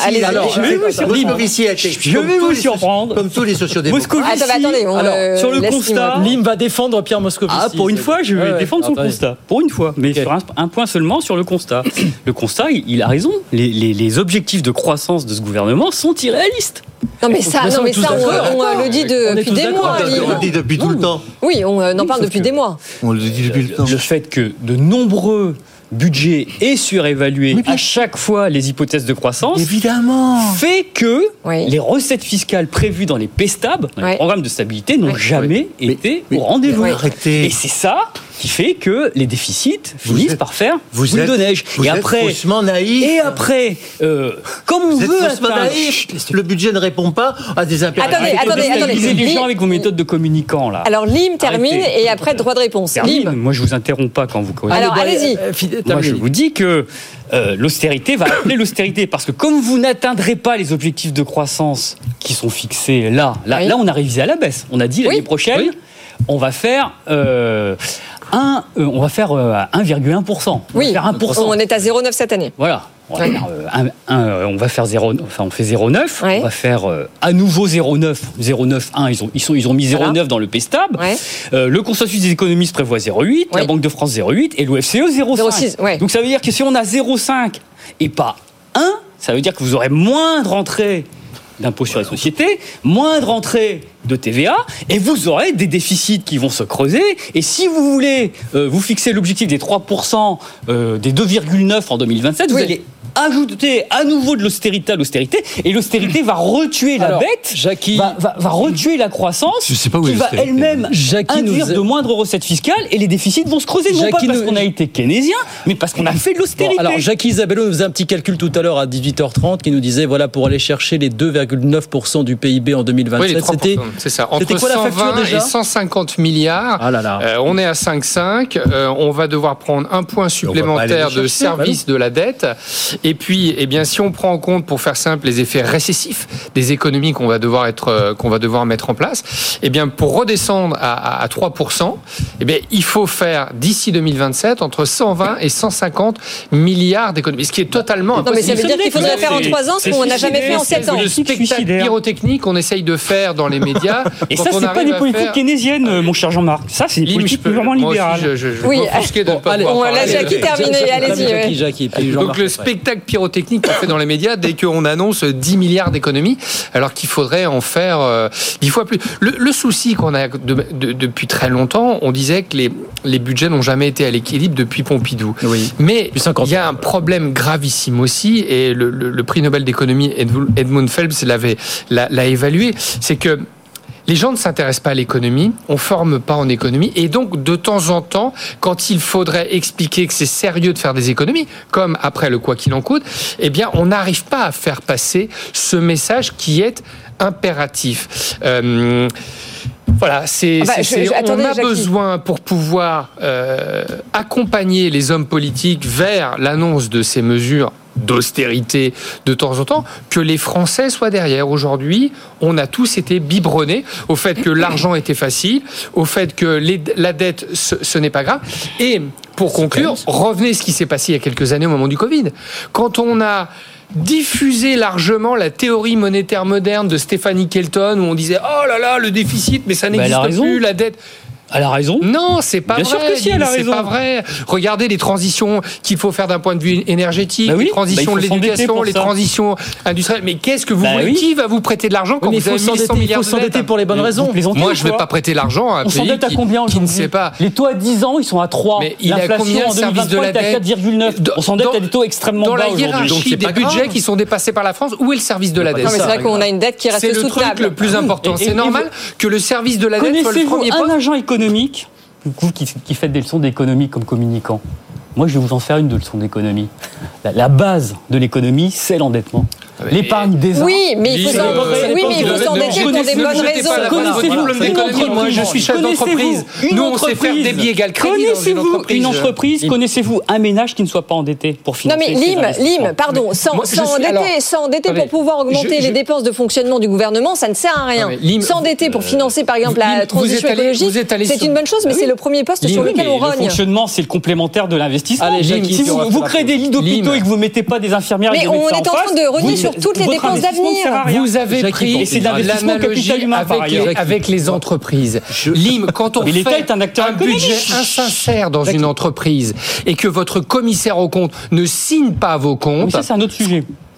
Moscovici a été. Je vais vous surprendre. Comme tous les sociodémocrates. Attendez, sur le constat. Lim va défendre Pierre Moscovici. Pour une fois, je vais défendre son constat. Pour une fois. Mais sur un point seulement sur le constat. Le constat, il a raison. Les objectifs de croissance de ce gouvernement sont irréalistes. Non mais ça, on le dit depuis des mois. On le dit depuis tout le temps. Oui, on en parle depuis des mois. On le dit depuis le temps. Le fait que de nombreux budget est surévalué à chaque fois les hypothèses de croissance, évidemment, fait que les recettes fiscales prévues dans les PSTAB, dans les programmes de stabilité, n'ont jamais été au rendez-vous. Arrêtez. Et c'est ça qui fait que les déficits finissent par faire boule de neige. Vous êtes faussement naïf. Et après, comme on veut atteindre... naïf. Le budget ne répond pas à des impératifs. Attendez. Vous êtes les gens avec vos méthodes de communicants, là. Alors, Lim termine et après, droit de réponse. Lim. Moi, je vous interromps pas quand vous corrigez. Alors, allez-y. Moi, je vous dis que l'austérité va appeler l'austérité parce que comme vous n'atteindrez pas les objectifs de croissance qui sont fixés là, on a révisé à la baisse. On a dit l'année prochaine, on va faire 1,1%. On va faire 1%. On est à 0,9 cette année. Voilà. On va faire 0,9. Enfin, on fait 0,9. On va faire à nouveau 0,9. 0,9,1. Ils ont mis 0,9 dans le PSTAB. Le consensus des économistes prévoit 0,8. La Banque de France 0,8 et l'OFCE 0,5. Donc ça veut dire que si on a 0,5 et pas 1, ça veut dire que vous aurez moins de rentrées d'impôt sur les sociétés, moins de rentrées de TVA, et vous aurez des déficits qui vont se creuser. Et si vous voulez vous fixer l'objectif des 3%, des 2,9 en 2027, vous allez ajouter à nouveau de l'austérité à l'austérité, et l'austérité va retuer la bête, va retuer la croissance, qui va elle-même induire de moindres recettes fiscales, et les déficits vont se creuser, non pas parce qu'on a été keynésien, mais parce qu'on a fait de l'austérité. Alors, Jackie Isabello nous faisait un petit calcul tout à l'heure à 18h30 qui nous disait, voilà, pour aller chercher les 2,9% du PIB en 2027, c'est ça. Entre 120 et 150 milliards, on est à 5,5. On va devoir prendre un point supplémentaire de service de la dette. Et puis, si on prend en compte, pour faire simple, les effets récessifs des économies qu'on va devoir mettre en place, pour redescendre à 3%, il faut faire d'ici 2027 entre 120 et 150 milliards d'économies, ce qui est totalement impossible. Non, mais ça veut dire qu'il faudrait faire en 3 ans ce qu'on n'a jamais fait en 7 ans. Le spectacle pyrotechnique qu'on essaye de faire dans les médias. Et ça, c'est pas des politiques keynésiennes, mon cher Jean-Marc. Ça, c'est des politiques purement libérales. Oui, la Jackie terminée, allez-y. Donc le spectacle pyrotechnique qu'on fait dans les médias dès qu'on annonce 10 milliards d'économies, alors qu'il faudrait en faire 10 fois plus. Le souci qu'on a depuis très longtemps, on disait que les budgets n'ont jamais été à l'équilibre depuis Pompidou. Mais il y a un problème gravissime aussi, et le prix Nobel d'économie Edmund Phelps l'a évalué, c'est que les gens ne s'intéressent pas à l'économie, on ne forme pas en économie, et donc de temps en temps, quand il faudrait expliquer que c'est sérieux de faire des économies, comme après le quoi qu'il en coûte, on n'arrive pas à faire passer ce message qui est impératif. Voilà, on a besoin, pour pouvoir accompagner les hommes politiques vers l'annonce de ces mesures d'austérité de temps en temps, que les Français soient derrière. Aujourd'hui, on a tous été biberonnés au fait que l'argent était facile, au fait que la dette, ce n'est pas grave. Et pour conclure, revenez à ce qui s'est passé il y a quelques années au moment du Covid. Quand on a diffuser largement la théorie monétaire moderne de Stéphanie Kelton, où on disait oh là là, le déficit, mais ça n'existe plus, la dette. Elle a raison. Non, c'est pas vrai. Bien sûr que si, elle a raison. C'est pas vrai. Regardez les transitions qu'il faut faire d'un point de vue énergétique, les transitions de l'éducation, les transitions industrielles. Mais qu'est-ce que vous voulez ? Qui va vous prêter de l'argent quand vous avez 100 milliards de dettes ? Il faut s'endetter pour les bonnes raisons. Moi, je ne vais pas prêter l'argent à un pays s'endette à combien qui ne sait pas. Les taux à 10 ans, ils sont à 3. Mais il a combien de services de la dette ? 4,9. On s'endette à des taux extrêmement bas aujourd'hui. Dans la hiérarchie des budgets qui sont dépassés par la France, où est le service de la dette ? Non, mais c'est vrai qu'on a une dette qui reste soutenable. C'est le truc le plus important. C'est normal que le service de la dette soit le premier poste. Un agent économique, vous qui faites des leçons d'économie comme communicant, moi je vais vous en faire une de leçon d'économie. La base de l'économie, c'est l'endettement. L'épargne des uns. Oui, mais il faut s'endetter pour des bonnes raisons. Connaissez-vous moi, je suis chef d'entreprise. Nous, on sait faire débit égal crédit dans une entreprise. Connaissez-vous un ménage qui ne soit pas endetté pour financer ses investissements ? Lim, pardon, s'endetter pour pouvoir augmenter les dépenses de fonctionnement du gouvernement, ça ne sert à rien. S'endetter pour financer, par exemple, la transition écologique, c'est une bonne chose, mais c'est le premier poste sur lequel on rogne. Le fonctionnement, c'est le complémentaire de l'investissement. Si vous créez des lits d'hôpitaux et que vous ne mettez pas des infirmières et des médecins en face, mais on est en train de rogner sur toutes les dépenses d'avenir. Vous avez pris l'analogie avec les entreprises. Lim, quand on fait un budget insincère dans une entreprise et que votre commissaire aux comptes ne signe pas vos comptes... Ça, c'est un autre sujet.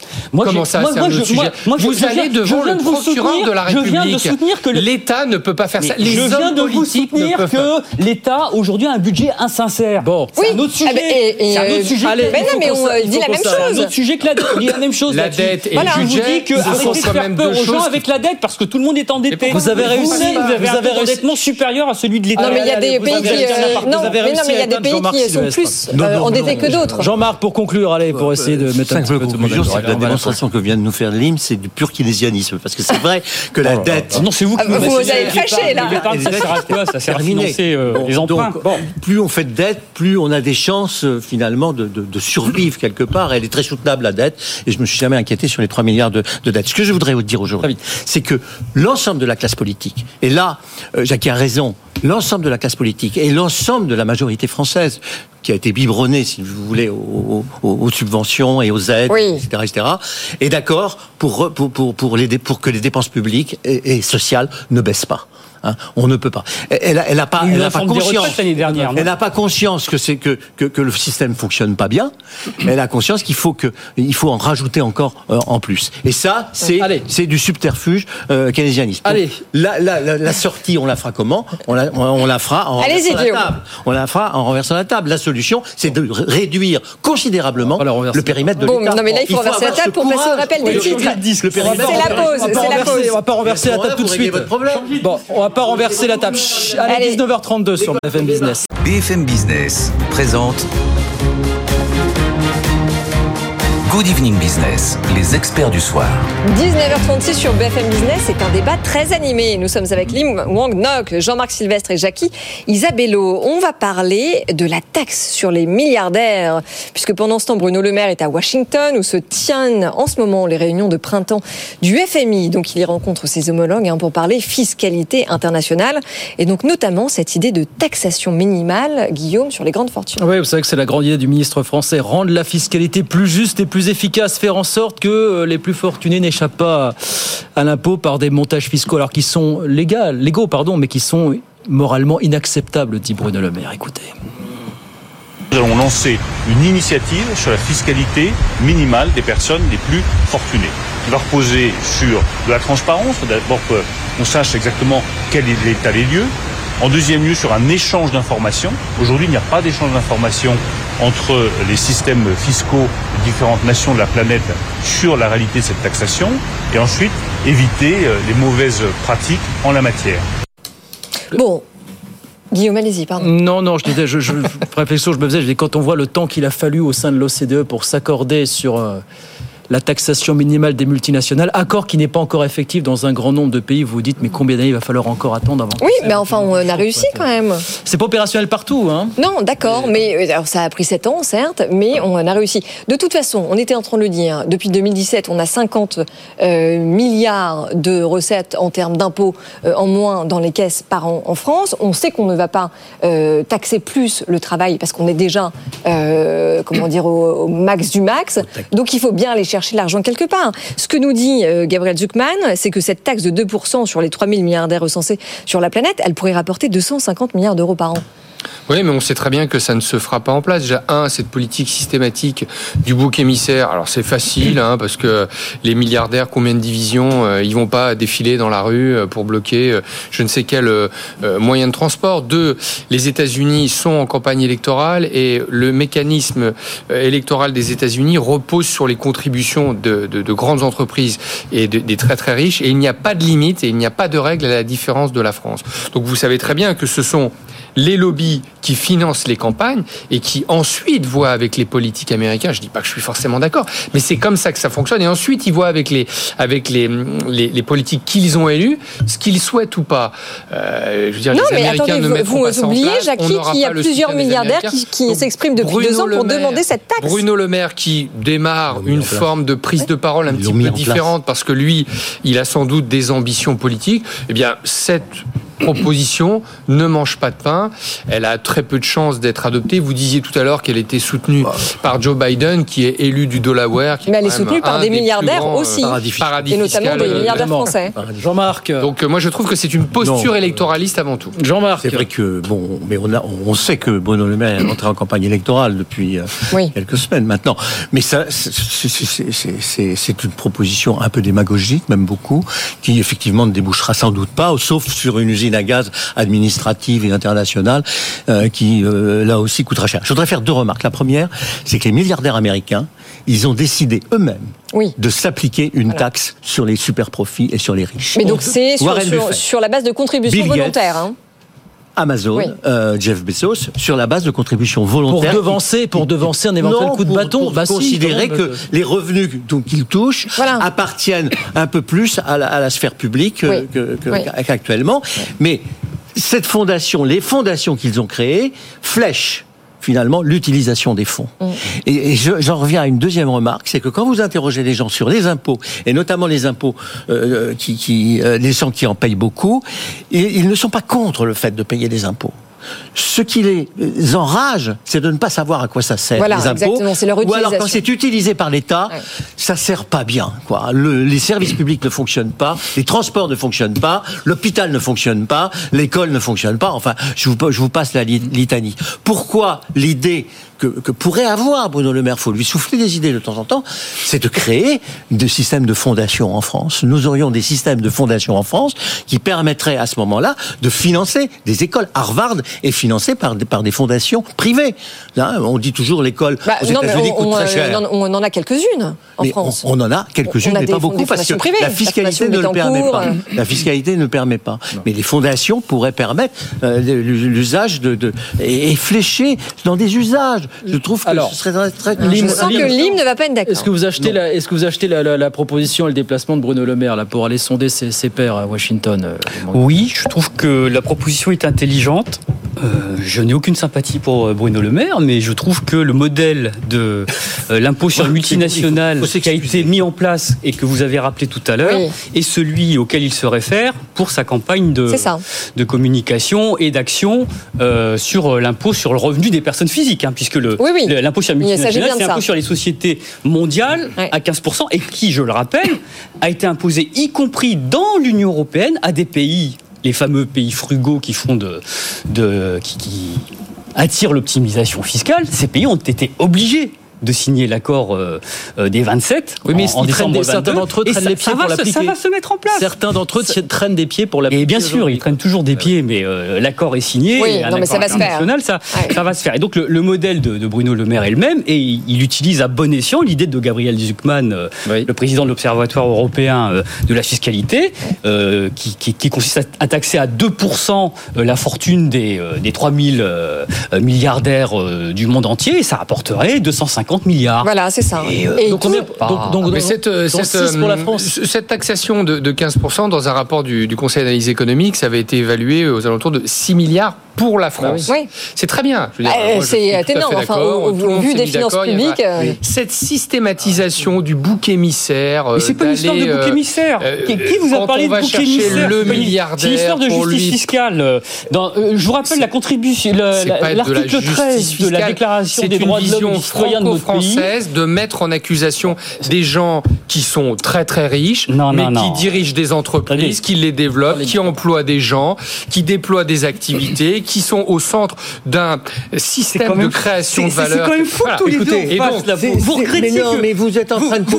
Comment ça, c'est un autre sujet? Vous allez devant le procureur de la République. Je viens de soutenir que l'État ne peut pas faire ça. Les hommes politiques ne peuvent pas. L'État aujourd'hui a un budget insincère. Bon, c'est un autre sujet. C'est un autre sujet. Allez, mais non, mais on dit la même chose. C'est un autre sujet que la dette. On dit la même chose. La dette et le budget. Je vous dis que arrêtez de faire peur aux gens avec la dette parce que tout le monde est endetté. Vous avez réussi. Vous avez un endettement supérieur à celui de l'État. Non, mais il y a des pays qui sont plus endettés que d'autres. Jean-Marc, pour conclure, allez, pour essayer de mettre un petit peu de conclusion, c'est que la démonstration que vient de nous faire Lim, c'est du pur keynésianisme. Parce que c'est vrai que la dette. Non, c'est vous qui vous avez fâché, là. Ça sert à quoi? Ça sert à financer les emprunts. Plus on fait de dette, plus on a des chances, finalement, de survivre quelque part. Elle est très soutenable, la dette. Et je me suis jamais inquiété sur les 3 milliards de dettes. Ce que je voudrais vous dire aujourd'hui, c'est que l'ensemble de la classe politique, et là, Jackie a raison, l'ensemble de la classe politique et l'ensemble de la majorité française, qui a été biberonnée, si vous voulez, aux subventions et aux aides, etc., est d'accord pour que les dépenses publiques et sociales ne baissent pas. Hein, on ne peut pas. Elle n'a pas conscience. Elle n'a pas conscience que le système fonctionne pas bien. Elle a conscience qu'il faut en rajouter encore en plus. Et ça, c'est du subterfuge keynésianiste. Allez, la sortie, on la fera comment? On la fera en renversant la table. On la fera en renversant la table. La solution, c'est de réduire considérablement le périmètre de l'État. Non, mais là, il faut renverser la table pour passer au rappel des titres. C'est la pause. On va pas renverser la table tout de suite. Bon, on va pas renverser la table. Allez, 19h32 sur BFM Business. BFM Business présente Good Evening Business, les experts du soir. 19h36 sur BFM Business, c'est un débat très animé. Nous sommes avec Lim Wang Nok, Jean-Marc Sylvestre et Jackie Isabello. On va parler de la taxe sur les milliardaires, puisque pendant ce temps, Bruno Le Maire est à Washington, où se tiennent en ce moment les réunions de printemps du FMI. Donc il y rencontre ses homologues pour parler fiscalité internationale, et donc notamment cette idée de taxation minimale, Guillaume, sur les grandes fortunes. Oui, vous savez que c'est la grande idée du ministre français, rendre la fiscalité plus juste et plus efficace, faire en sorte que les plus fortunés n'échappent pas à l'impôt par des montages fiscaux, alors qui sont légaux, mais qui sont moralement inacceptables, dit Bruno Le Maire. Écoutez. Nous allons lancer une initiative sur la fiscalité minimale des personnes les plus fortunées, qui va reposer sur de la transparence, d'abord qu'on sache exactement quel est l'état des lieux. En deuxième lieu, sur un échange d'informations. Aujourd'hui, il n'y a pas d'échange d'informations entre les systèmes fiscaux de différentes nations de la planète sur la réalité de cette taxation. Et ensuite, éviter les mauvaises pratiques en la matière. Bon. Guillaume, allez-y, pardon. Non, je disais, réflexion, je me faisais, quand on voit le temps qu'il a fallu au sein de l'OCDE pour s'accorder sur la taxation minimale des multinationales, accord qui n'est pas encore effectif dans un grand nombre de pays, vous vous dites, mais combien d'années il va falloir encore attendre avant? Oui, mais enfin, on a réussi quand même. C'est pas opérationnel partout, hein? Non, d'accord, mais alors, ça a pris 7 ans, certes, mais on a réussi. De toute façon, on était en train de le dire, depuis 2017, on a 50 milliards de recettes en termes d'impôts en moins dans les caisses par an en France. On sait qu'on ne va pas taxer plus le travail parce qu'on est déjà, au max du max. Donc il faut bien aller chercher l'argent quelque part. Ce que nous dit Gabriel Zucman, c'est que cette taxe de 2% sur les 3000 milliardaires recensés sur la planète, elle pourrait rapporter 250 milliards d'euros par an. Oui, mais on sait très bien que ça ne se fera pas en place. Déjà, cette politique systématique du bouc émissaire. Alors, c'est facile, parce que les milliardaires, combien de divisions, ils vont pas défiler dans la rue pour bloquer je ne sais quel moyen de transport. 2, les États-Unis sont en campagne électorale et le mécanisme électoral des États-Unis repose sur les contributions de grandes entreprises et des très très riches. Et il n'y a pas de limite et il n'y a pas de règle à la différence de la France. Donc, vous savez très bien que ce sont les lobbies qui financent les campagnes et qui ensuite voient avec les politiques américains. Je dis pas que je suis forcément d'accord, mais c'est comme ça que ça fonctionne. Et ensuite, ils voient avec les politiques qu'ils ont élus ce qu'ils souhaitent ou pas. Je veux dire, non, les Américains ne mettront pas ça en place. Vous oubliez, Jackie, qu'il y a plusieurs milliardaires qui s'expriment depuis 2 ans pour demander cette taxe. Bruno Le Maire qui démarre une forme de prise de parole un petit peu différente parce que lui, il a sans doute des ambitions politiques. Eh bien, cette proposition ne mange pas de pain. Elle a très peu de chances d'être adoptée. Vous disiez tout à l'heure qu'elle était soutenue par Joe Biden, qui est élu du Delaware. Mais elle est soutenue par des milliardaires aussi. Paradis et notamment fiscal, des milliardaires français. Jean-Marc. Donc moi je trouve que c'est une posture électoraliste avant tout. Jean-Marc. C'est vrai que mais on sait que Bruno Le Maire est entré en campagne électorale depuis quelques semaines maintenant. Mais ça, c'est une proposition un peu démagogique, même beaucoup, qui effectivement ne débouchera sans doute pas, sauf sur une usine à gaz administrative et internationale qui là aussi coûtera cher. Je voudrais faire 2 remarques. La première, c'est que les milliardaires américains, ils ont décidé eux-mêmes de s'appliquer une taxe sur les super profits et sur les riches. Mais donc c'est sur la base de contributions volontaires. Amazon, Jeff Bezos, sur la base de contributions volontaires. Pour devancer un éventuel coup de bâton. Pour considérer que les revenus qu'ils touchent appartiennent un peu plus à la sphère publique qu'actuellement. Mais cette fondation, les fondations qu'ils ont créées, flèchent finalement l'utilisation des fonds. Et j'en reviens à une deuxième remarque, c'est que quand vous interrogez les gens sur les impôts, et notamment les impôts les gens qui en payent beaucoup, ils ne sont pas contre le fait de payer des impôts. Ce qui les enrage, c'est de ne pas savoir à quoi ça sert, les impôts. Exactement, c'est leur utilisation. Ou alors quand c'est utilisé par l'État, ça sert pas bien, quoi. Les services publics ne fonctionnent pas, les transports ne fonctionnent pas, l'hôpital ne fonctionne pas, l'école ne fonctionne pas. Enfin, je vous passe la litanie. Pourquoi l'idée que pourrait avoir Bruno Le Maire, faut lui souffler des idées de temps en temps, c'est de créer des systèmes de fondation en France. Nous aurions des systèmes de fondation en France qui permettraient à ce moment-là de financer des écoles. Harvard est financé par des fondations privées. Là, on dit toujours l'école aux États-Unis coûte très cher. On en a quelques-unes en France. On en a quelques-unes, mais pas beaucoup, parce que la fiscalité ne le permet pas. La fiscalité ne le permet pas. Mais les fondations pourraient permettre l'usage et flécher dans des usages. Je trouve que ce serait très... Je sens que Lim ne va pas être d'accord. Est-ce que vous achetez la proposition et le déplacement de Bruno Le Maire là, pour aller sonder ses pairs à Washington Oui, je trouve que la proposition est intelligente. Je n'ai aucune sympathie pour Bruno Le Maire, mais je trouve que le modèle de l'impôt sur le multinational qui a été mis en place et que vous avez rappelé tout à l'heure est celui auquel il se réfère pour sa campagne de communication et d'action sur l'impôt sur le revenu des personnes physiques, puisque l'impôt sur le multinational, c'est l'impôt sur les sociétés mondiales à 15% et qui, je le rappelle, a été imposé y compris dans l'Union européenne à des pays, les fameux pays frugaux qui font qui attirent l'optimisation fiscale. Ces pays ont été obligés de signer l'accord des 27 en décembre 22. Certains d'entre eux traînent les pieds pour l'appliquer. Ça va se mettre en place. Certains d'entre eux traînent des pieds pour l'appliquer. Et bien sûr, ils traînent toujours des pieds, mais l'accord est signé. Mais ça va se faire. Ça va se faire. Et donc le modèle de Bruno Le Maire est le même, et il utilise à bon escient l'idée de Gabriel Zucman, le président de l'Observatoire européen de la fiscalité, qui consiste à taxer à 2% la fortune des 3000 milliardaires du monde entier, et ça rapporterait 250 milliards. Voilà, c'est ça. Cette taxation de 15% dans un rapport du Conseil d'analyse économique, ça avait été évalué aux alentours de 6 milliards pour la France. C'est très bien. C'est énorme. Au vu des finances publiques. Cette systématisation du bouc émissaire. Mais c'est pas une histoire de bouc émissaire. Qui vous a parlé de bouc émissaire? Le milliardaire. C'est une histoire de justice fiscale. Je vous rappelle la contribution, l'article 13 de la Déclaration des droits de l'homme et des citoyens de notre pays. De mettre en accusation des gens qui sont très très riches, qui dirigent des entreprises, qui les développent, qui emploient des gens, qui déploient des activités, qui sont au centre d'un système de création de valeur. C'est quand même fou tous les deux. Et donc, vous regrettez mais vous êtes en train de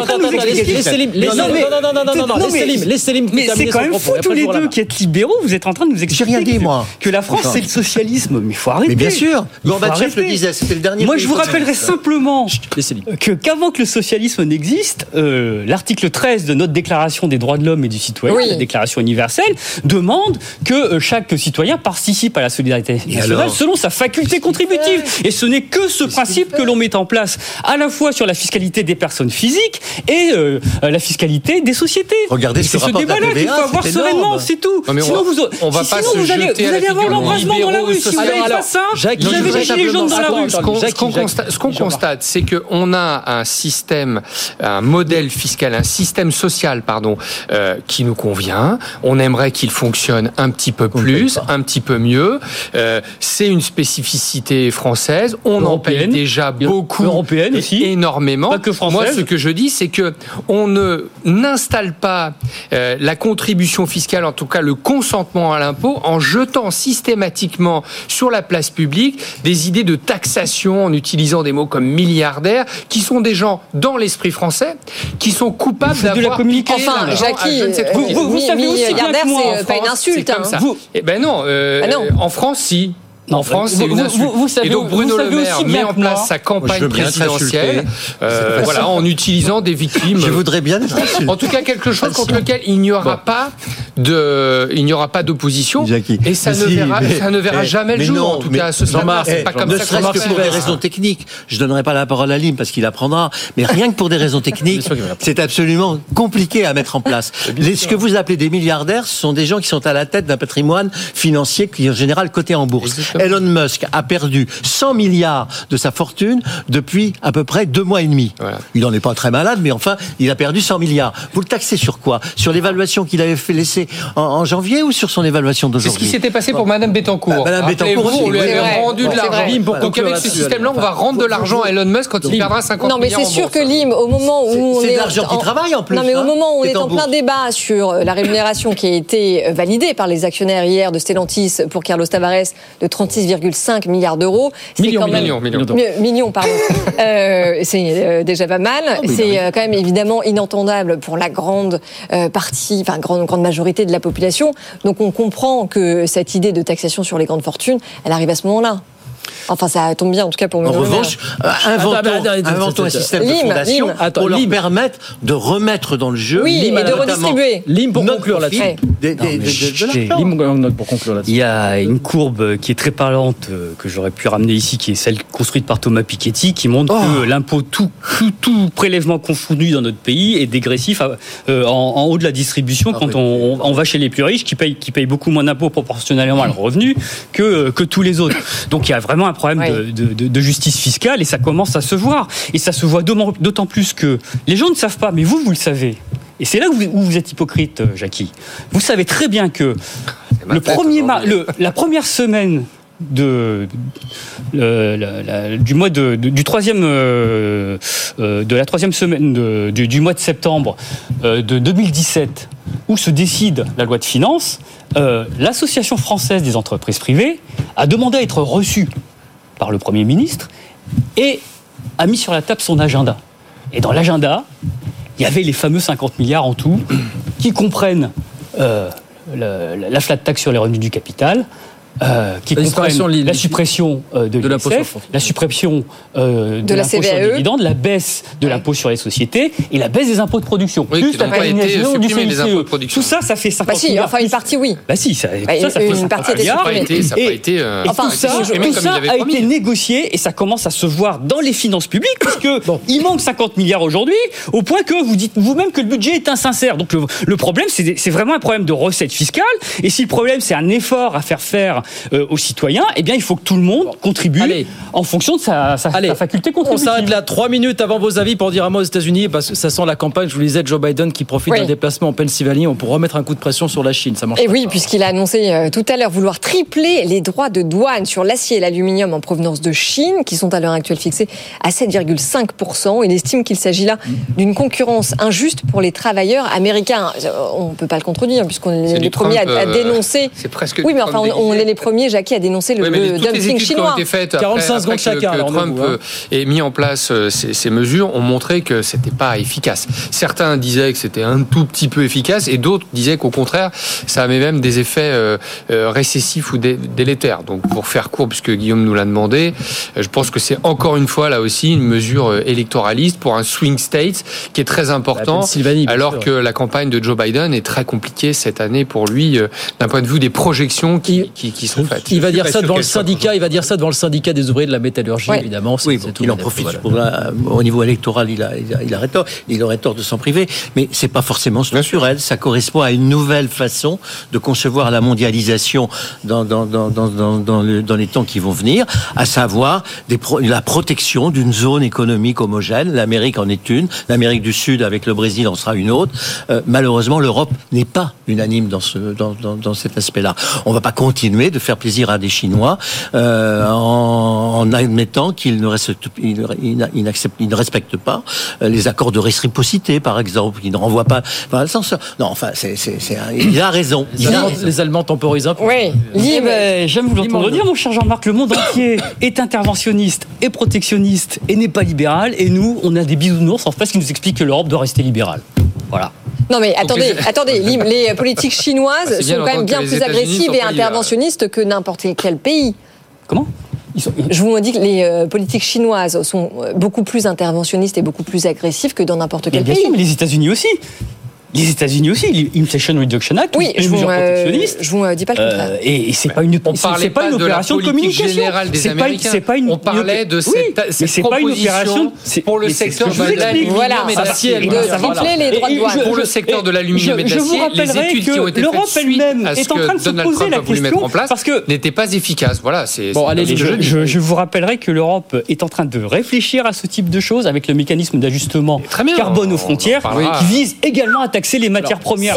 laissez Lim. Mais c'est quand même fou tous les deux qui êtes libéraux. Vous êtes en train de nous expliquer que la France c'est le socialisme. Mais il faut arrêter. Mais bien sûr, Gorbatchev le disait. C'était le dernier. Moi, je vous rappellerai simplement qu'avant que le socialisme n'existe, l'article 13 de notre Déclaration des droits de l'homme et du citoyen, la Déclaration universelle, demande que chaque citoyen participe participe à la solidarité nationale selon sa faculté contributive. Et ce n'est que ce principe que l'on met en place à la fois sur la fiscalité des personnes physiques et la fiscalité des sociétés. Regardez c'est ce débat-là qu'il faut avoir sereinement, c'est tout. Non, sinon, vous allez avoir l'embrasement dans la rue. Si vous n'avez pas ça, vous avez des gilets jaunes dans la rue. Ce qu'on constate, c'est qu'on a un système, un modèle fiscal, un système social, qui nous convient. On aimerait qu'il fonctionne un petit peu plus, un petit peu mieux. C'est une spécificité française. On en paye déjà beaucoup, européenne aussi, énormément. Pas que française. Moi, ce que je dis, c'est que on n'installe pas la contribution fiscale, en tout cas le consentement à l'impôt, en jetant systématiquement sur la place publique des idées de taxation en utilisant des mots comme milliardaires, qui sont des gens dans l'esprit français, qui sont coupables d'avoir piqué enfin, Jackie, vous savez aussi milliardaire, c'est pas une insulte. C'est comme ça. Eh ben non, en France, si. En France, c'est une insulte. Et donc Bruno Le Maire met en place sa campagne présidentielle, en utilisant des victimes. Je voudrais bien être insulté. En tout cas, quelque chose contre lequel il n'y aura pas d'opposition. Et ça ne verra jamais le jour. En tout cas, ce sera pas comme ça. Ne serait-ce que pour des raisons techniques. Je donnerai pas la parole à Lim parce qu'il apprendra. Mais rien que pour des raisons techniques, c'est absolument compliqué à mettre en place. Ce que vous appelez des milliardaires, ce sont des gens qui sont à la tête d'un patrimoine financier qui est en général coté en bourse. Elon Musk a perdu 100 milliards de sa fortune depuis à peu près 2 mois et demi. Voilà. Il n'en est pas très malade, mais enfin, il a perdu 100 milliards. Vous le taxez sur quoi ? Sur l'évaluation qu'il avait fait laisser en janvier ou sur son évaluation d'aujourd'hui ? C'est ce qui s'était passé pour Madame Bettencourt. Madame Bettencourt aussi. On lui avait rendu de l'argent. Donc avec ce système-là, on va rendre de l'argent à Elon Musk quand il perdra 50 milliards. Non, mais c'est sûr que Lim, au moment où c'est de l'argent qui travaille en plus. Non, mais au moment où on est en plein débat sur la rémunération qui a été validée par les actionnaires hier de Stellantis pour Carlos Tavares de 36,5 milliards d'euros. Millions, pardon. C'est déjà pas mal. C'est quand même évidemment inentendable pour la grande grande majorité de la population. Donc on comprend que cette idée de taxation sur les grandes fortunes, elle arrive à ce moment-là. Enfin, ça tombe bien, en tout cas pour En revanche, inventons un système de fondation pour leur permettre de remettre dans le jeu. Oui, et de redistribuer. Lim, pour conclure là-dessus. Il y a une courbe qui est très parlante que j'aurais pu ramener ici, qui est celle construite par Thomas Piketty, qui montre que l'impôt tout prélèvement confondu dans notre pays est dégressif en haut de la distribution quand on va chez les plus riches qui payent beaucoup moins d'impôts proportionnellement à leur revenu que tous les autres. Donc il y a vraiment un problème de justice fiscale et ça commence à se voir. Et ça se voit d'autant plus que les gens ne savent pas, mais vous le savez. Et c'est là où vous êtes hypocrite, Jackie. Vous savez très bien que la première semaine de la troisième semaine du mois de septembre de 2017, où se décide la loi de finances, l'Association française des entreprises privées a demandé à être reçue par le Premier ministre et a mis sur la table son agenda. Et dans l'agenda, il y avait les fameux 50 milliards en tout, qui comprennent la flat tax sur les revenus du capital, qui comprennent la suppression de l'ISF, la suppression de l'impôt sur les dividendes, la baisse de l'impôt sur les sociétés et la baisse des impôts de production. Plus la pérennisation du CICE. Tout ça, ça fait 50 milliards. Enfin, une partie, oui. Ça fait 50 milliards. Et tout ça a été négocié et ça commence à se voir dans les finances publiques, puisque il manque 50 milliards aujourd'hui, au point que vous dites vous-même que le budget est insincère. Donc le problème, c'est vraiment un problème de recettes fiscales. Et si le problème, c'est un effort à faire aux citoyens, eh bien, il faut que tout le monde contribue en fonction de sa faculté contributive. On s'arrête là 3 minutes avant vos avis pour dire un mot aux États-Unis, parce que ça sent la campagne. Je vous disais, Joe Biden qui profite d'un déplacement en Pennsylvanie pour remettre un coup de pression sur la Chine. Ça marche. Et oui, puisqu'il a annoncé tout à l'heure vouloir tripler les droits de douane sur l'acier et l'aluminium en provenance de Chine, qui sont à l'heure actuelle fixés à 7,5%. Il estime qu'il s'agit là d'une concurrence injuste pour les travailleurs américains. On ne peut pas le contredire, puisqu'on est les premiers à dénoncer. C'est presque. Oui, mais enfin, on est les premiers, Jackie, à dénoncer le dumping chinois. 45 secondes chacun. Que Trump ait mis en place ces mesures ont montré que c'était pas efficace. Certains disaient que c'était un tout petit peu efficace et d'autres disaient qu'au contraire, ça avait même des effets récessifs ou délétères. Donc, pour faire court, puisque Guillaume nous l'a demandé, je pense que c'est encore une fois là aussi une mesure électoraliste pour un swing state qui est très important, alors que la campagne de Joe Biden est très compliquée cette année pour lui d'un point de vue des projections qui qui sont faites. Il va dire ça devant le syndicat. Il va dire ça devant le syndicat des ouvriers de la métallurgie, évidemment. Oui, bon, il en profite. Voilà. Au niveau électoral, il aurait tort de s'en priver. Mais c'est pas forcément structurel. Ça correspond à une nouvelle façon de concevoir la mondialisation dans les temps qui vont venir, à savoir la protection d'une zone économique homogène. L'Amérique en est une. L'Amérique du Sud avec le Brésil en sera une autre. Malheureusement, l'Europe n'est pas unanime dans cet aspect-là. On va pas continuer de faire plaisir à des Chinois en admettant qu'ils ne respectent pas les accords de réciprocité, par exemple, qu'ils ne renvoient pas. Enfin, non, enfin, il a raison. Les Allemands temporisent un peu. Oui. J'aime vous l'entendre dire, mon cher Jean-Marc. Le monde entier est interventionniste et protectionniste et n'est pas libéral. Et nous, on a des bisounours en face qui nous expliquent que l'Europe doit rester libérale. Voilà. Non mais attendez, les politiques chinoises sont quand même bien plus agressives et interventionnistes que n'importe quel pays. Comment ? Je vous dis que les politiques chinoises sont beaucoup plus interventionnistes et beaucoup plus agressives que dans n'importe quel pays. Bien sûr, mais les États-Unis aussi. l'Inflation Reduction Act, oui, une mesure protectionniste. Je vous dis pas le contraire. Et c'est pas une opération de communication générale des Américains. On parlait de cette proposition pour le secteur de l'aluminium et d'acier. Pour le secteur de l'aluminium et d'acier, les études qui ont été faites suite à ce que Donald Trump a voulu mettre en place n'étaient pas efficaces. Voilà. Bon, allez, je vous rappellerai que l'Europe est en train de réfléchir à ce type de choses avec le mécanisme d'ajustement carbone aux frontières qui vise également à taxer les matières premières.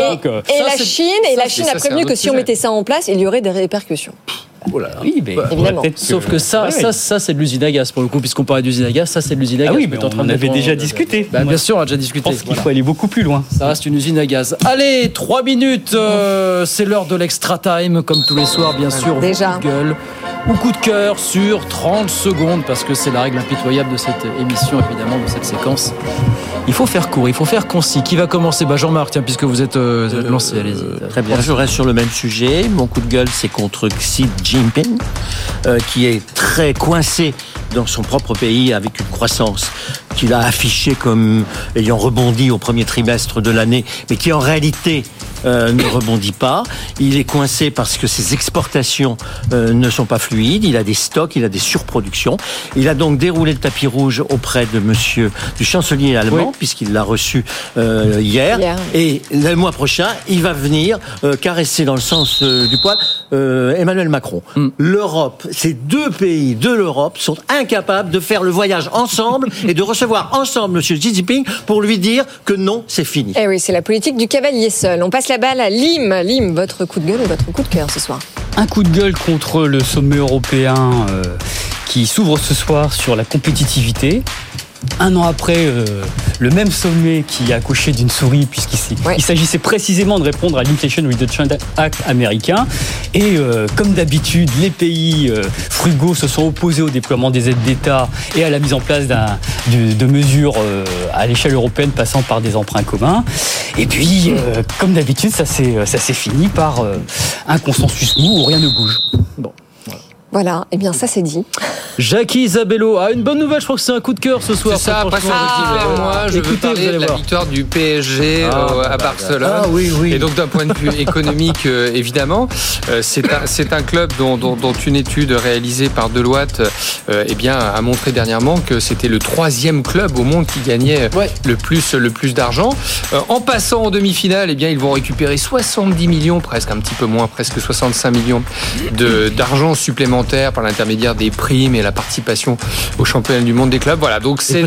Et la Chine a prévenu que si on mettait ça en place, il y aurait des répercussions. Oui, mais évidemment. Sauf que ça c'est de l'usine à gaz pour le coup, puisqu'on parlait d'usine à gaz, ça c'est de l'usine à gaz. Ah oui, mais on en avait déjà discuté. Bien sûr, on a déjà discuté. Je pense qu'il faut aller beaucoup plus loin. Ça reste une usine à gaz. Allez, 3 minutes, c'est l'heure de l'extra time, comme tous les soirs, bien sûr. Déjà. Coup de gueule ou coup de cœur sur 30 secondes, parce que c'est la règle impitoyable de cette émission, évidemment, de cette séquence. Il faut faire court, il faut faire concis. Qui va commencer ? Jean-Marc, tiens, puisque vous êtes lancé, allez-y. Très bien, je reste sur le même sujet. Mon coup de gueule, c'est contre Xi Jinping, qui est très coincé dans son propre pays avec une croissance qu'il a affichée comme ayant rebondi au premier trimestre de l'année, mais qui en réalité ne rebondit pas. Il est coincé parce que ses exportations ne sont pas fluides. Il a des stocks, il a des surproductions. Il a donc déroulé le tapis rouge auprès de du chancelier allemand, puisqu'il l'a reçu hier. Et le mois prochain, il va venir caresser dans le sens du poil Emmanuel Macron. L'Europe, ces deux pays de l'Europe sont incapables de faire le voyage ensemble et de recevoir ensemble M. Xi Jinping pour lui dire que non, c'est fini. Eh oui, c'est la politique du cavalier seul. On passe la balle à Lim. Lim, votre coup de gueule ou votre coup de cœur ce soir ? Un coup de gueule contre le sommet européen qui s'ouvre ce soir sur la compétitivité. Un an après, le même sommet qui a accouché d'une souris, puisqu'il s'agissait précisément de répondre à l'Inflation Reduction Act américain. Et comme d'habitude, les pays frugaux se sont opposés au déploiement des aides d'État et à la mise en place de mesures à l'échelle européenne passant par des emprunts communs. Et puis, comme d'habitude, ça s'est fini par un consensus mou où rien ne bouge. Bon. Voilà, et bien ça c'est dit. Jackie Isabello a une bonne nouvelle, je crois que c'est un coup de cœur ce soir. C'est ça, après moi je veux parler de la victoire du PSG à Barcelone. Ah oui. Et donc d'un point de vue économique, évidemment, c'est un club dont une étude réalisée par Deloitte a montré dernièrement que c'était le 3e club au monde qui gagnait le plus d'argent. En passant en demi-finale, ils vont récupérer 70 millions, presque un petit peu moins, presque 65 millions d'argent supplémentaire par l'intermédiaire des primes et la participation au championnat du monde des clubs. Voilà, donc c'est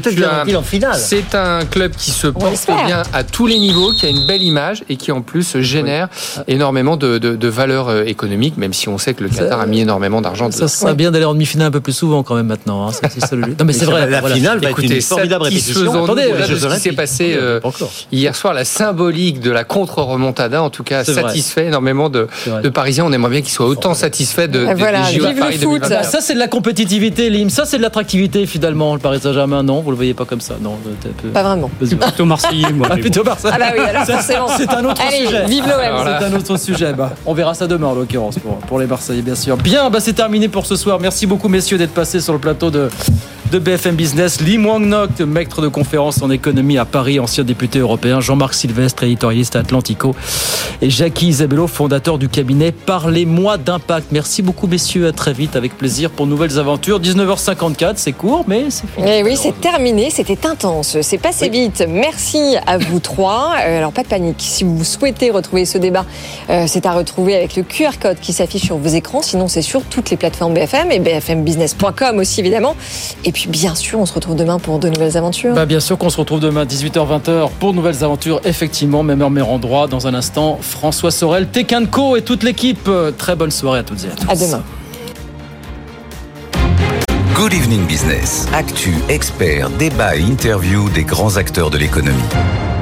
un club qui se porte bien à tous les niveaux, qui a une belle image et qui en plus génère énormément de valeur économique, même si on sait que le Qatar a mis énormément d'argent. Ça serait bien d'aller en demi-finale un peu plus souvent quand même maintenant. Hein. Non mais c'est vrai. La finale va être une formidable répétition. Attendez, ce qui s'est passé hier soir, la symbolique de la contre-remontada, en tout cas satisfait énormément de Parisiens. On aimerait bien qu'ils soient autant satisfaits de JO à Paris 2024. Ça c'est de la compétitivité, Lim. Ça c'est de l'attractivité finalement. Le Paris Saint-Germain, non, vous le voyez pas comme ça, non. Pas vraiment. Plutôt Marseillais, moi. Plutôt Marseillais. Ah bah oui, alors forcément. C'est un autre sujet. Vive l'OM. C'est un autre sujet. On verra ça demain en l'occurrence pour les Marseillais, bien sûr. Bien, c'est terminé pour ce soir. Merci beaucoup messieurs d'être passés sur le plateau de de BFM Business, Lee Mwang-nok, maître de conférence en économie à Paris, ancien député européen, Jean-Marc Sylvestre, éditorialiste à Atlantico, et Jackie Isabello, fondateur du cabinet Parlez-moi d'Impact. Merci beaucoup messieurs, à très vite, avec plaisir pour nouvelles aventures. 19h54, c'est court mais c'est fini. Et oui, c'est terminé, c'était intense, c'est passé vite. Merci à vous trois. Alors pas de panique, si vous souhaitez retrouver ce débat, c'est à retrouver avec le QR code qui s'affiche sur vos écrans, sinon c'est sur toutes les plateformes BFM et bfmbusiness.com aussi évidemment. Et puis bien sûr, on se retrouve demain pour de nouvelles aventures. Bien sûr qu'on se retrouve demain 18h-20h pour de nouvelles aventures, effectivement, même heure, même endroit. Dans un instant, François Sorel, Tech & Co et toute l'équipe. Très bonne soirée à toutes et à tous. À demain. Good Evening Business. Actu, experts, débat et interview des grands acteurs de l'économie.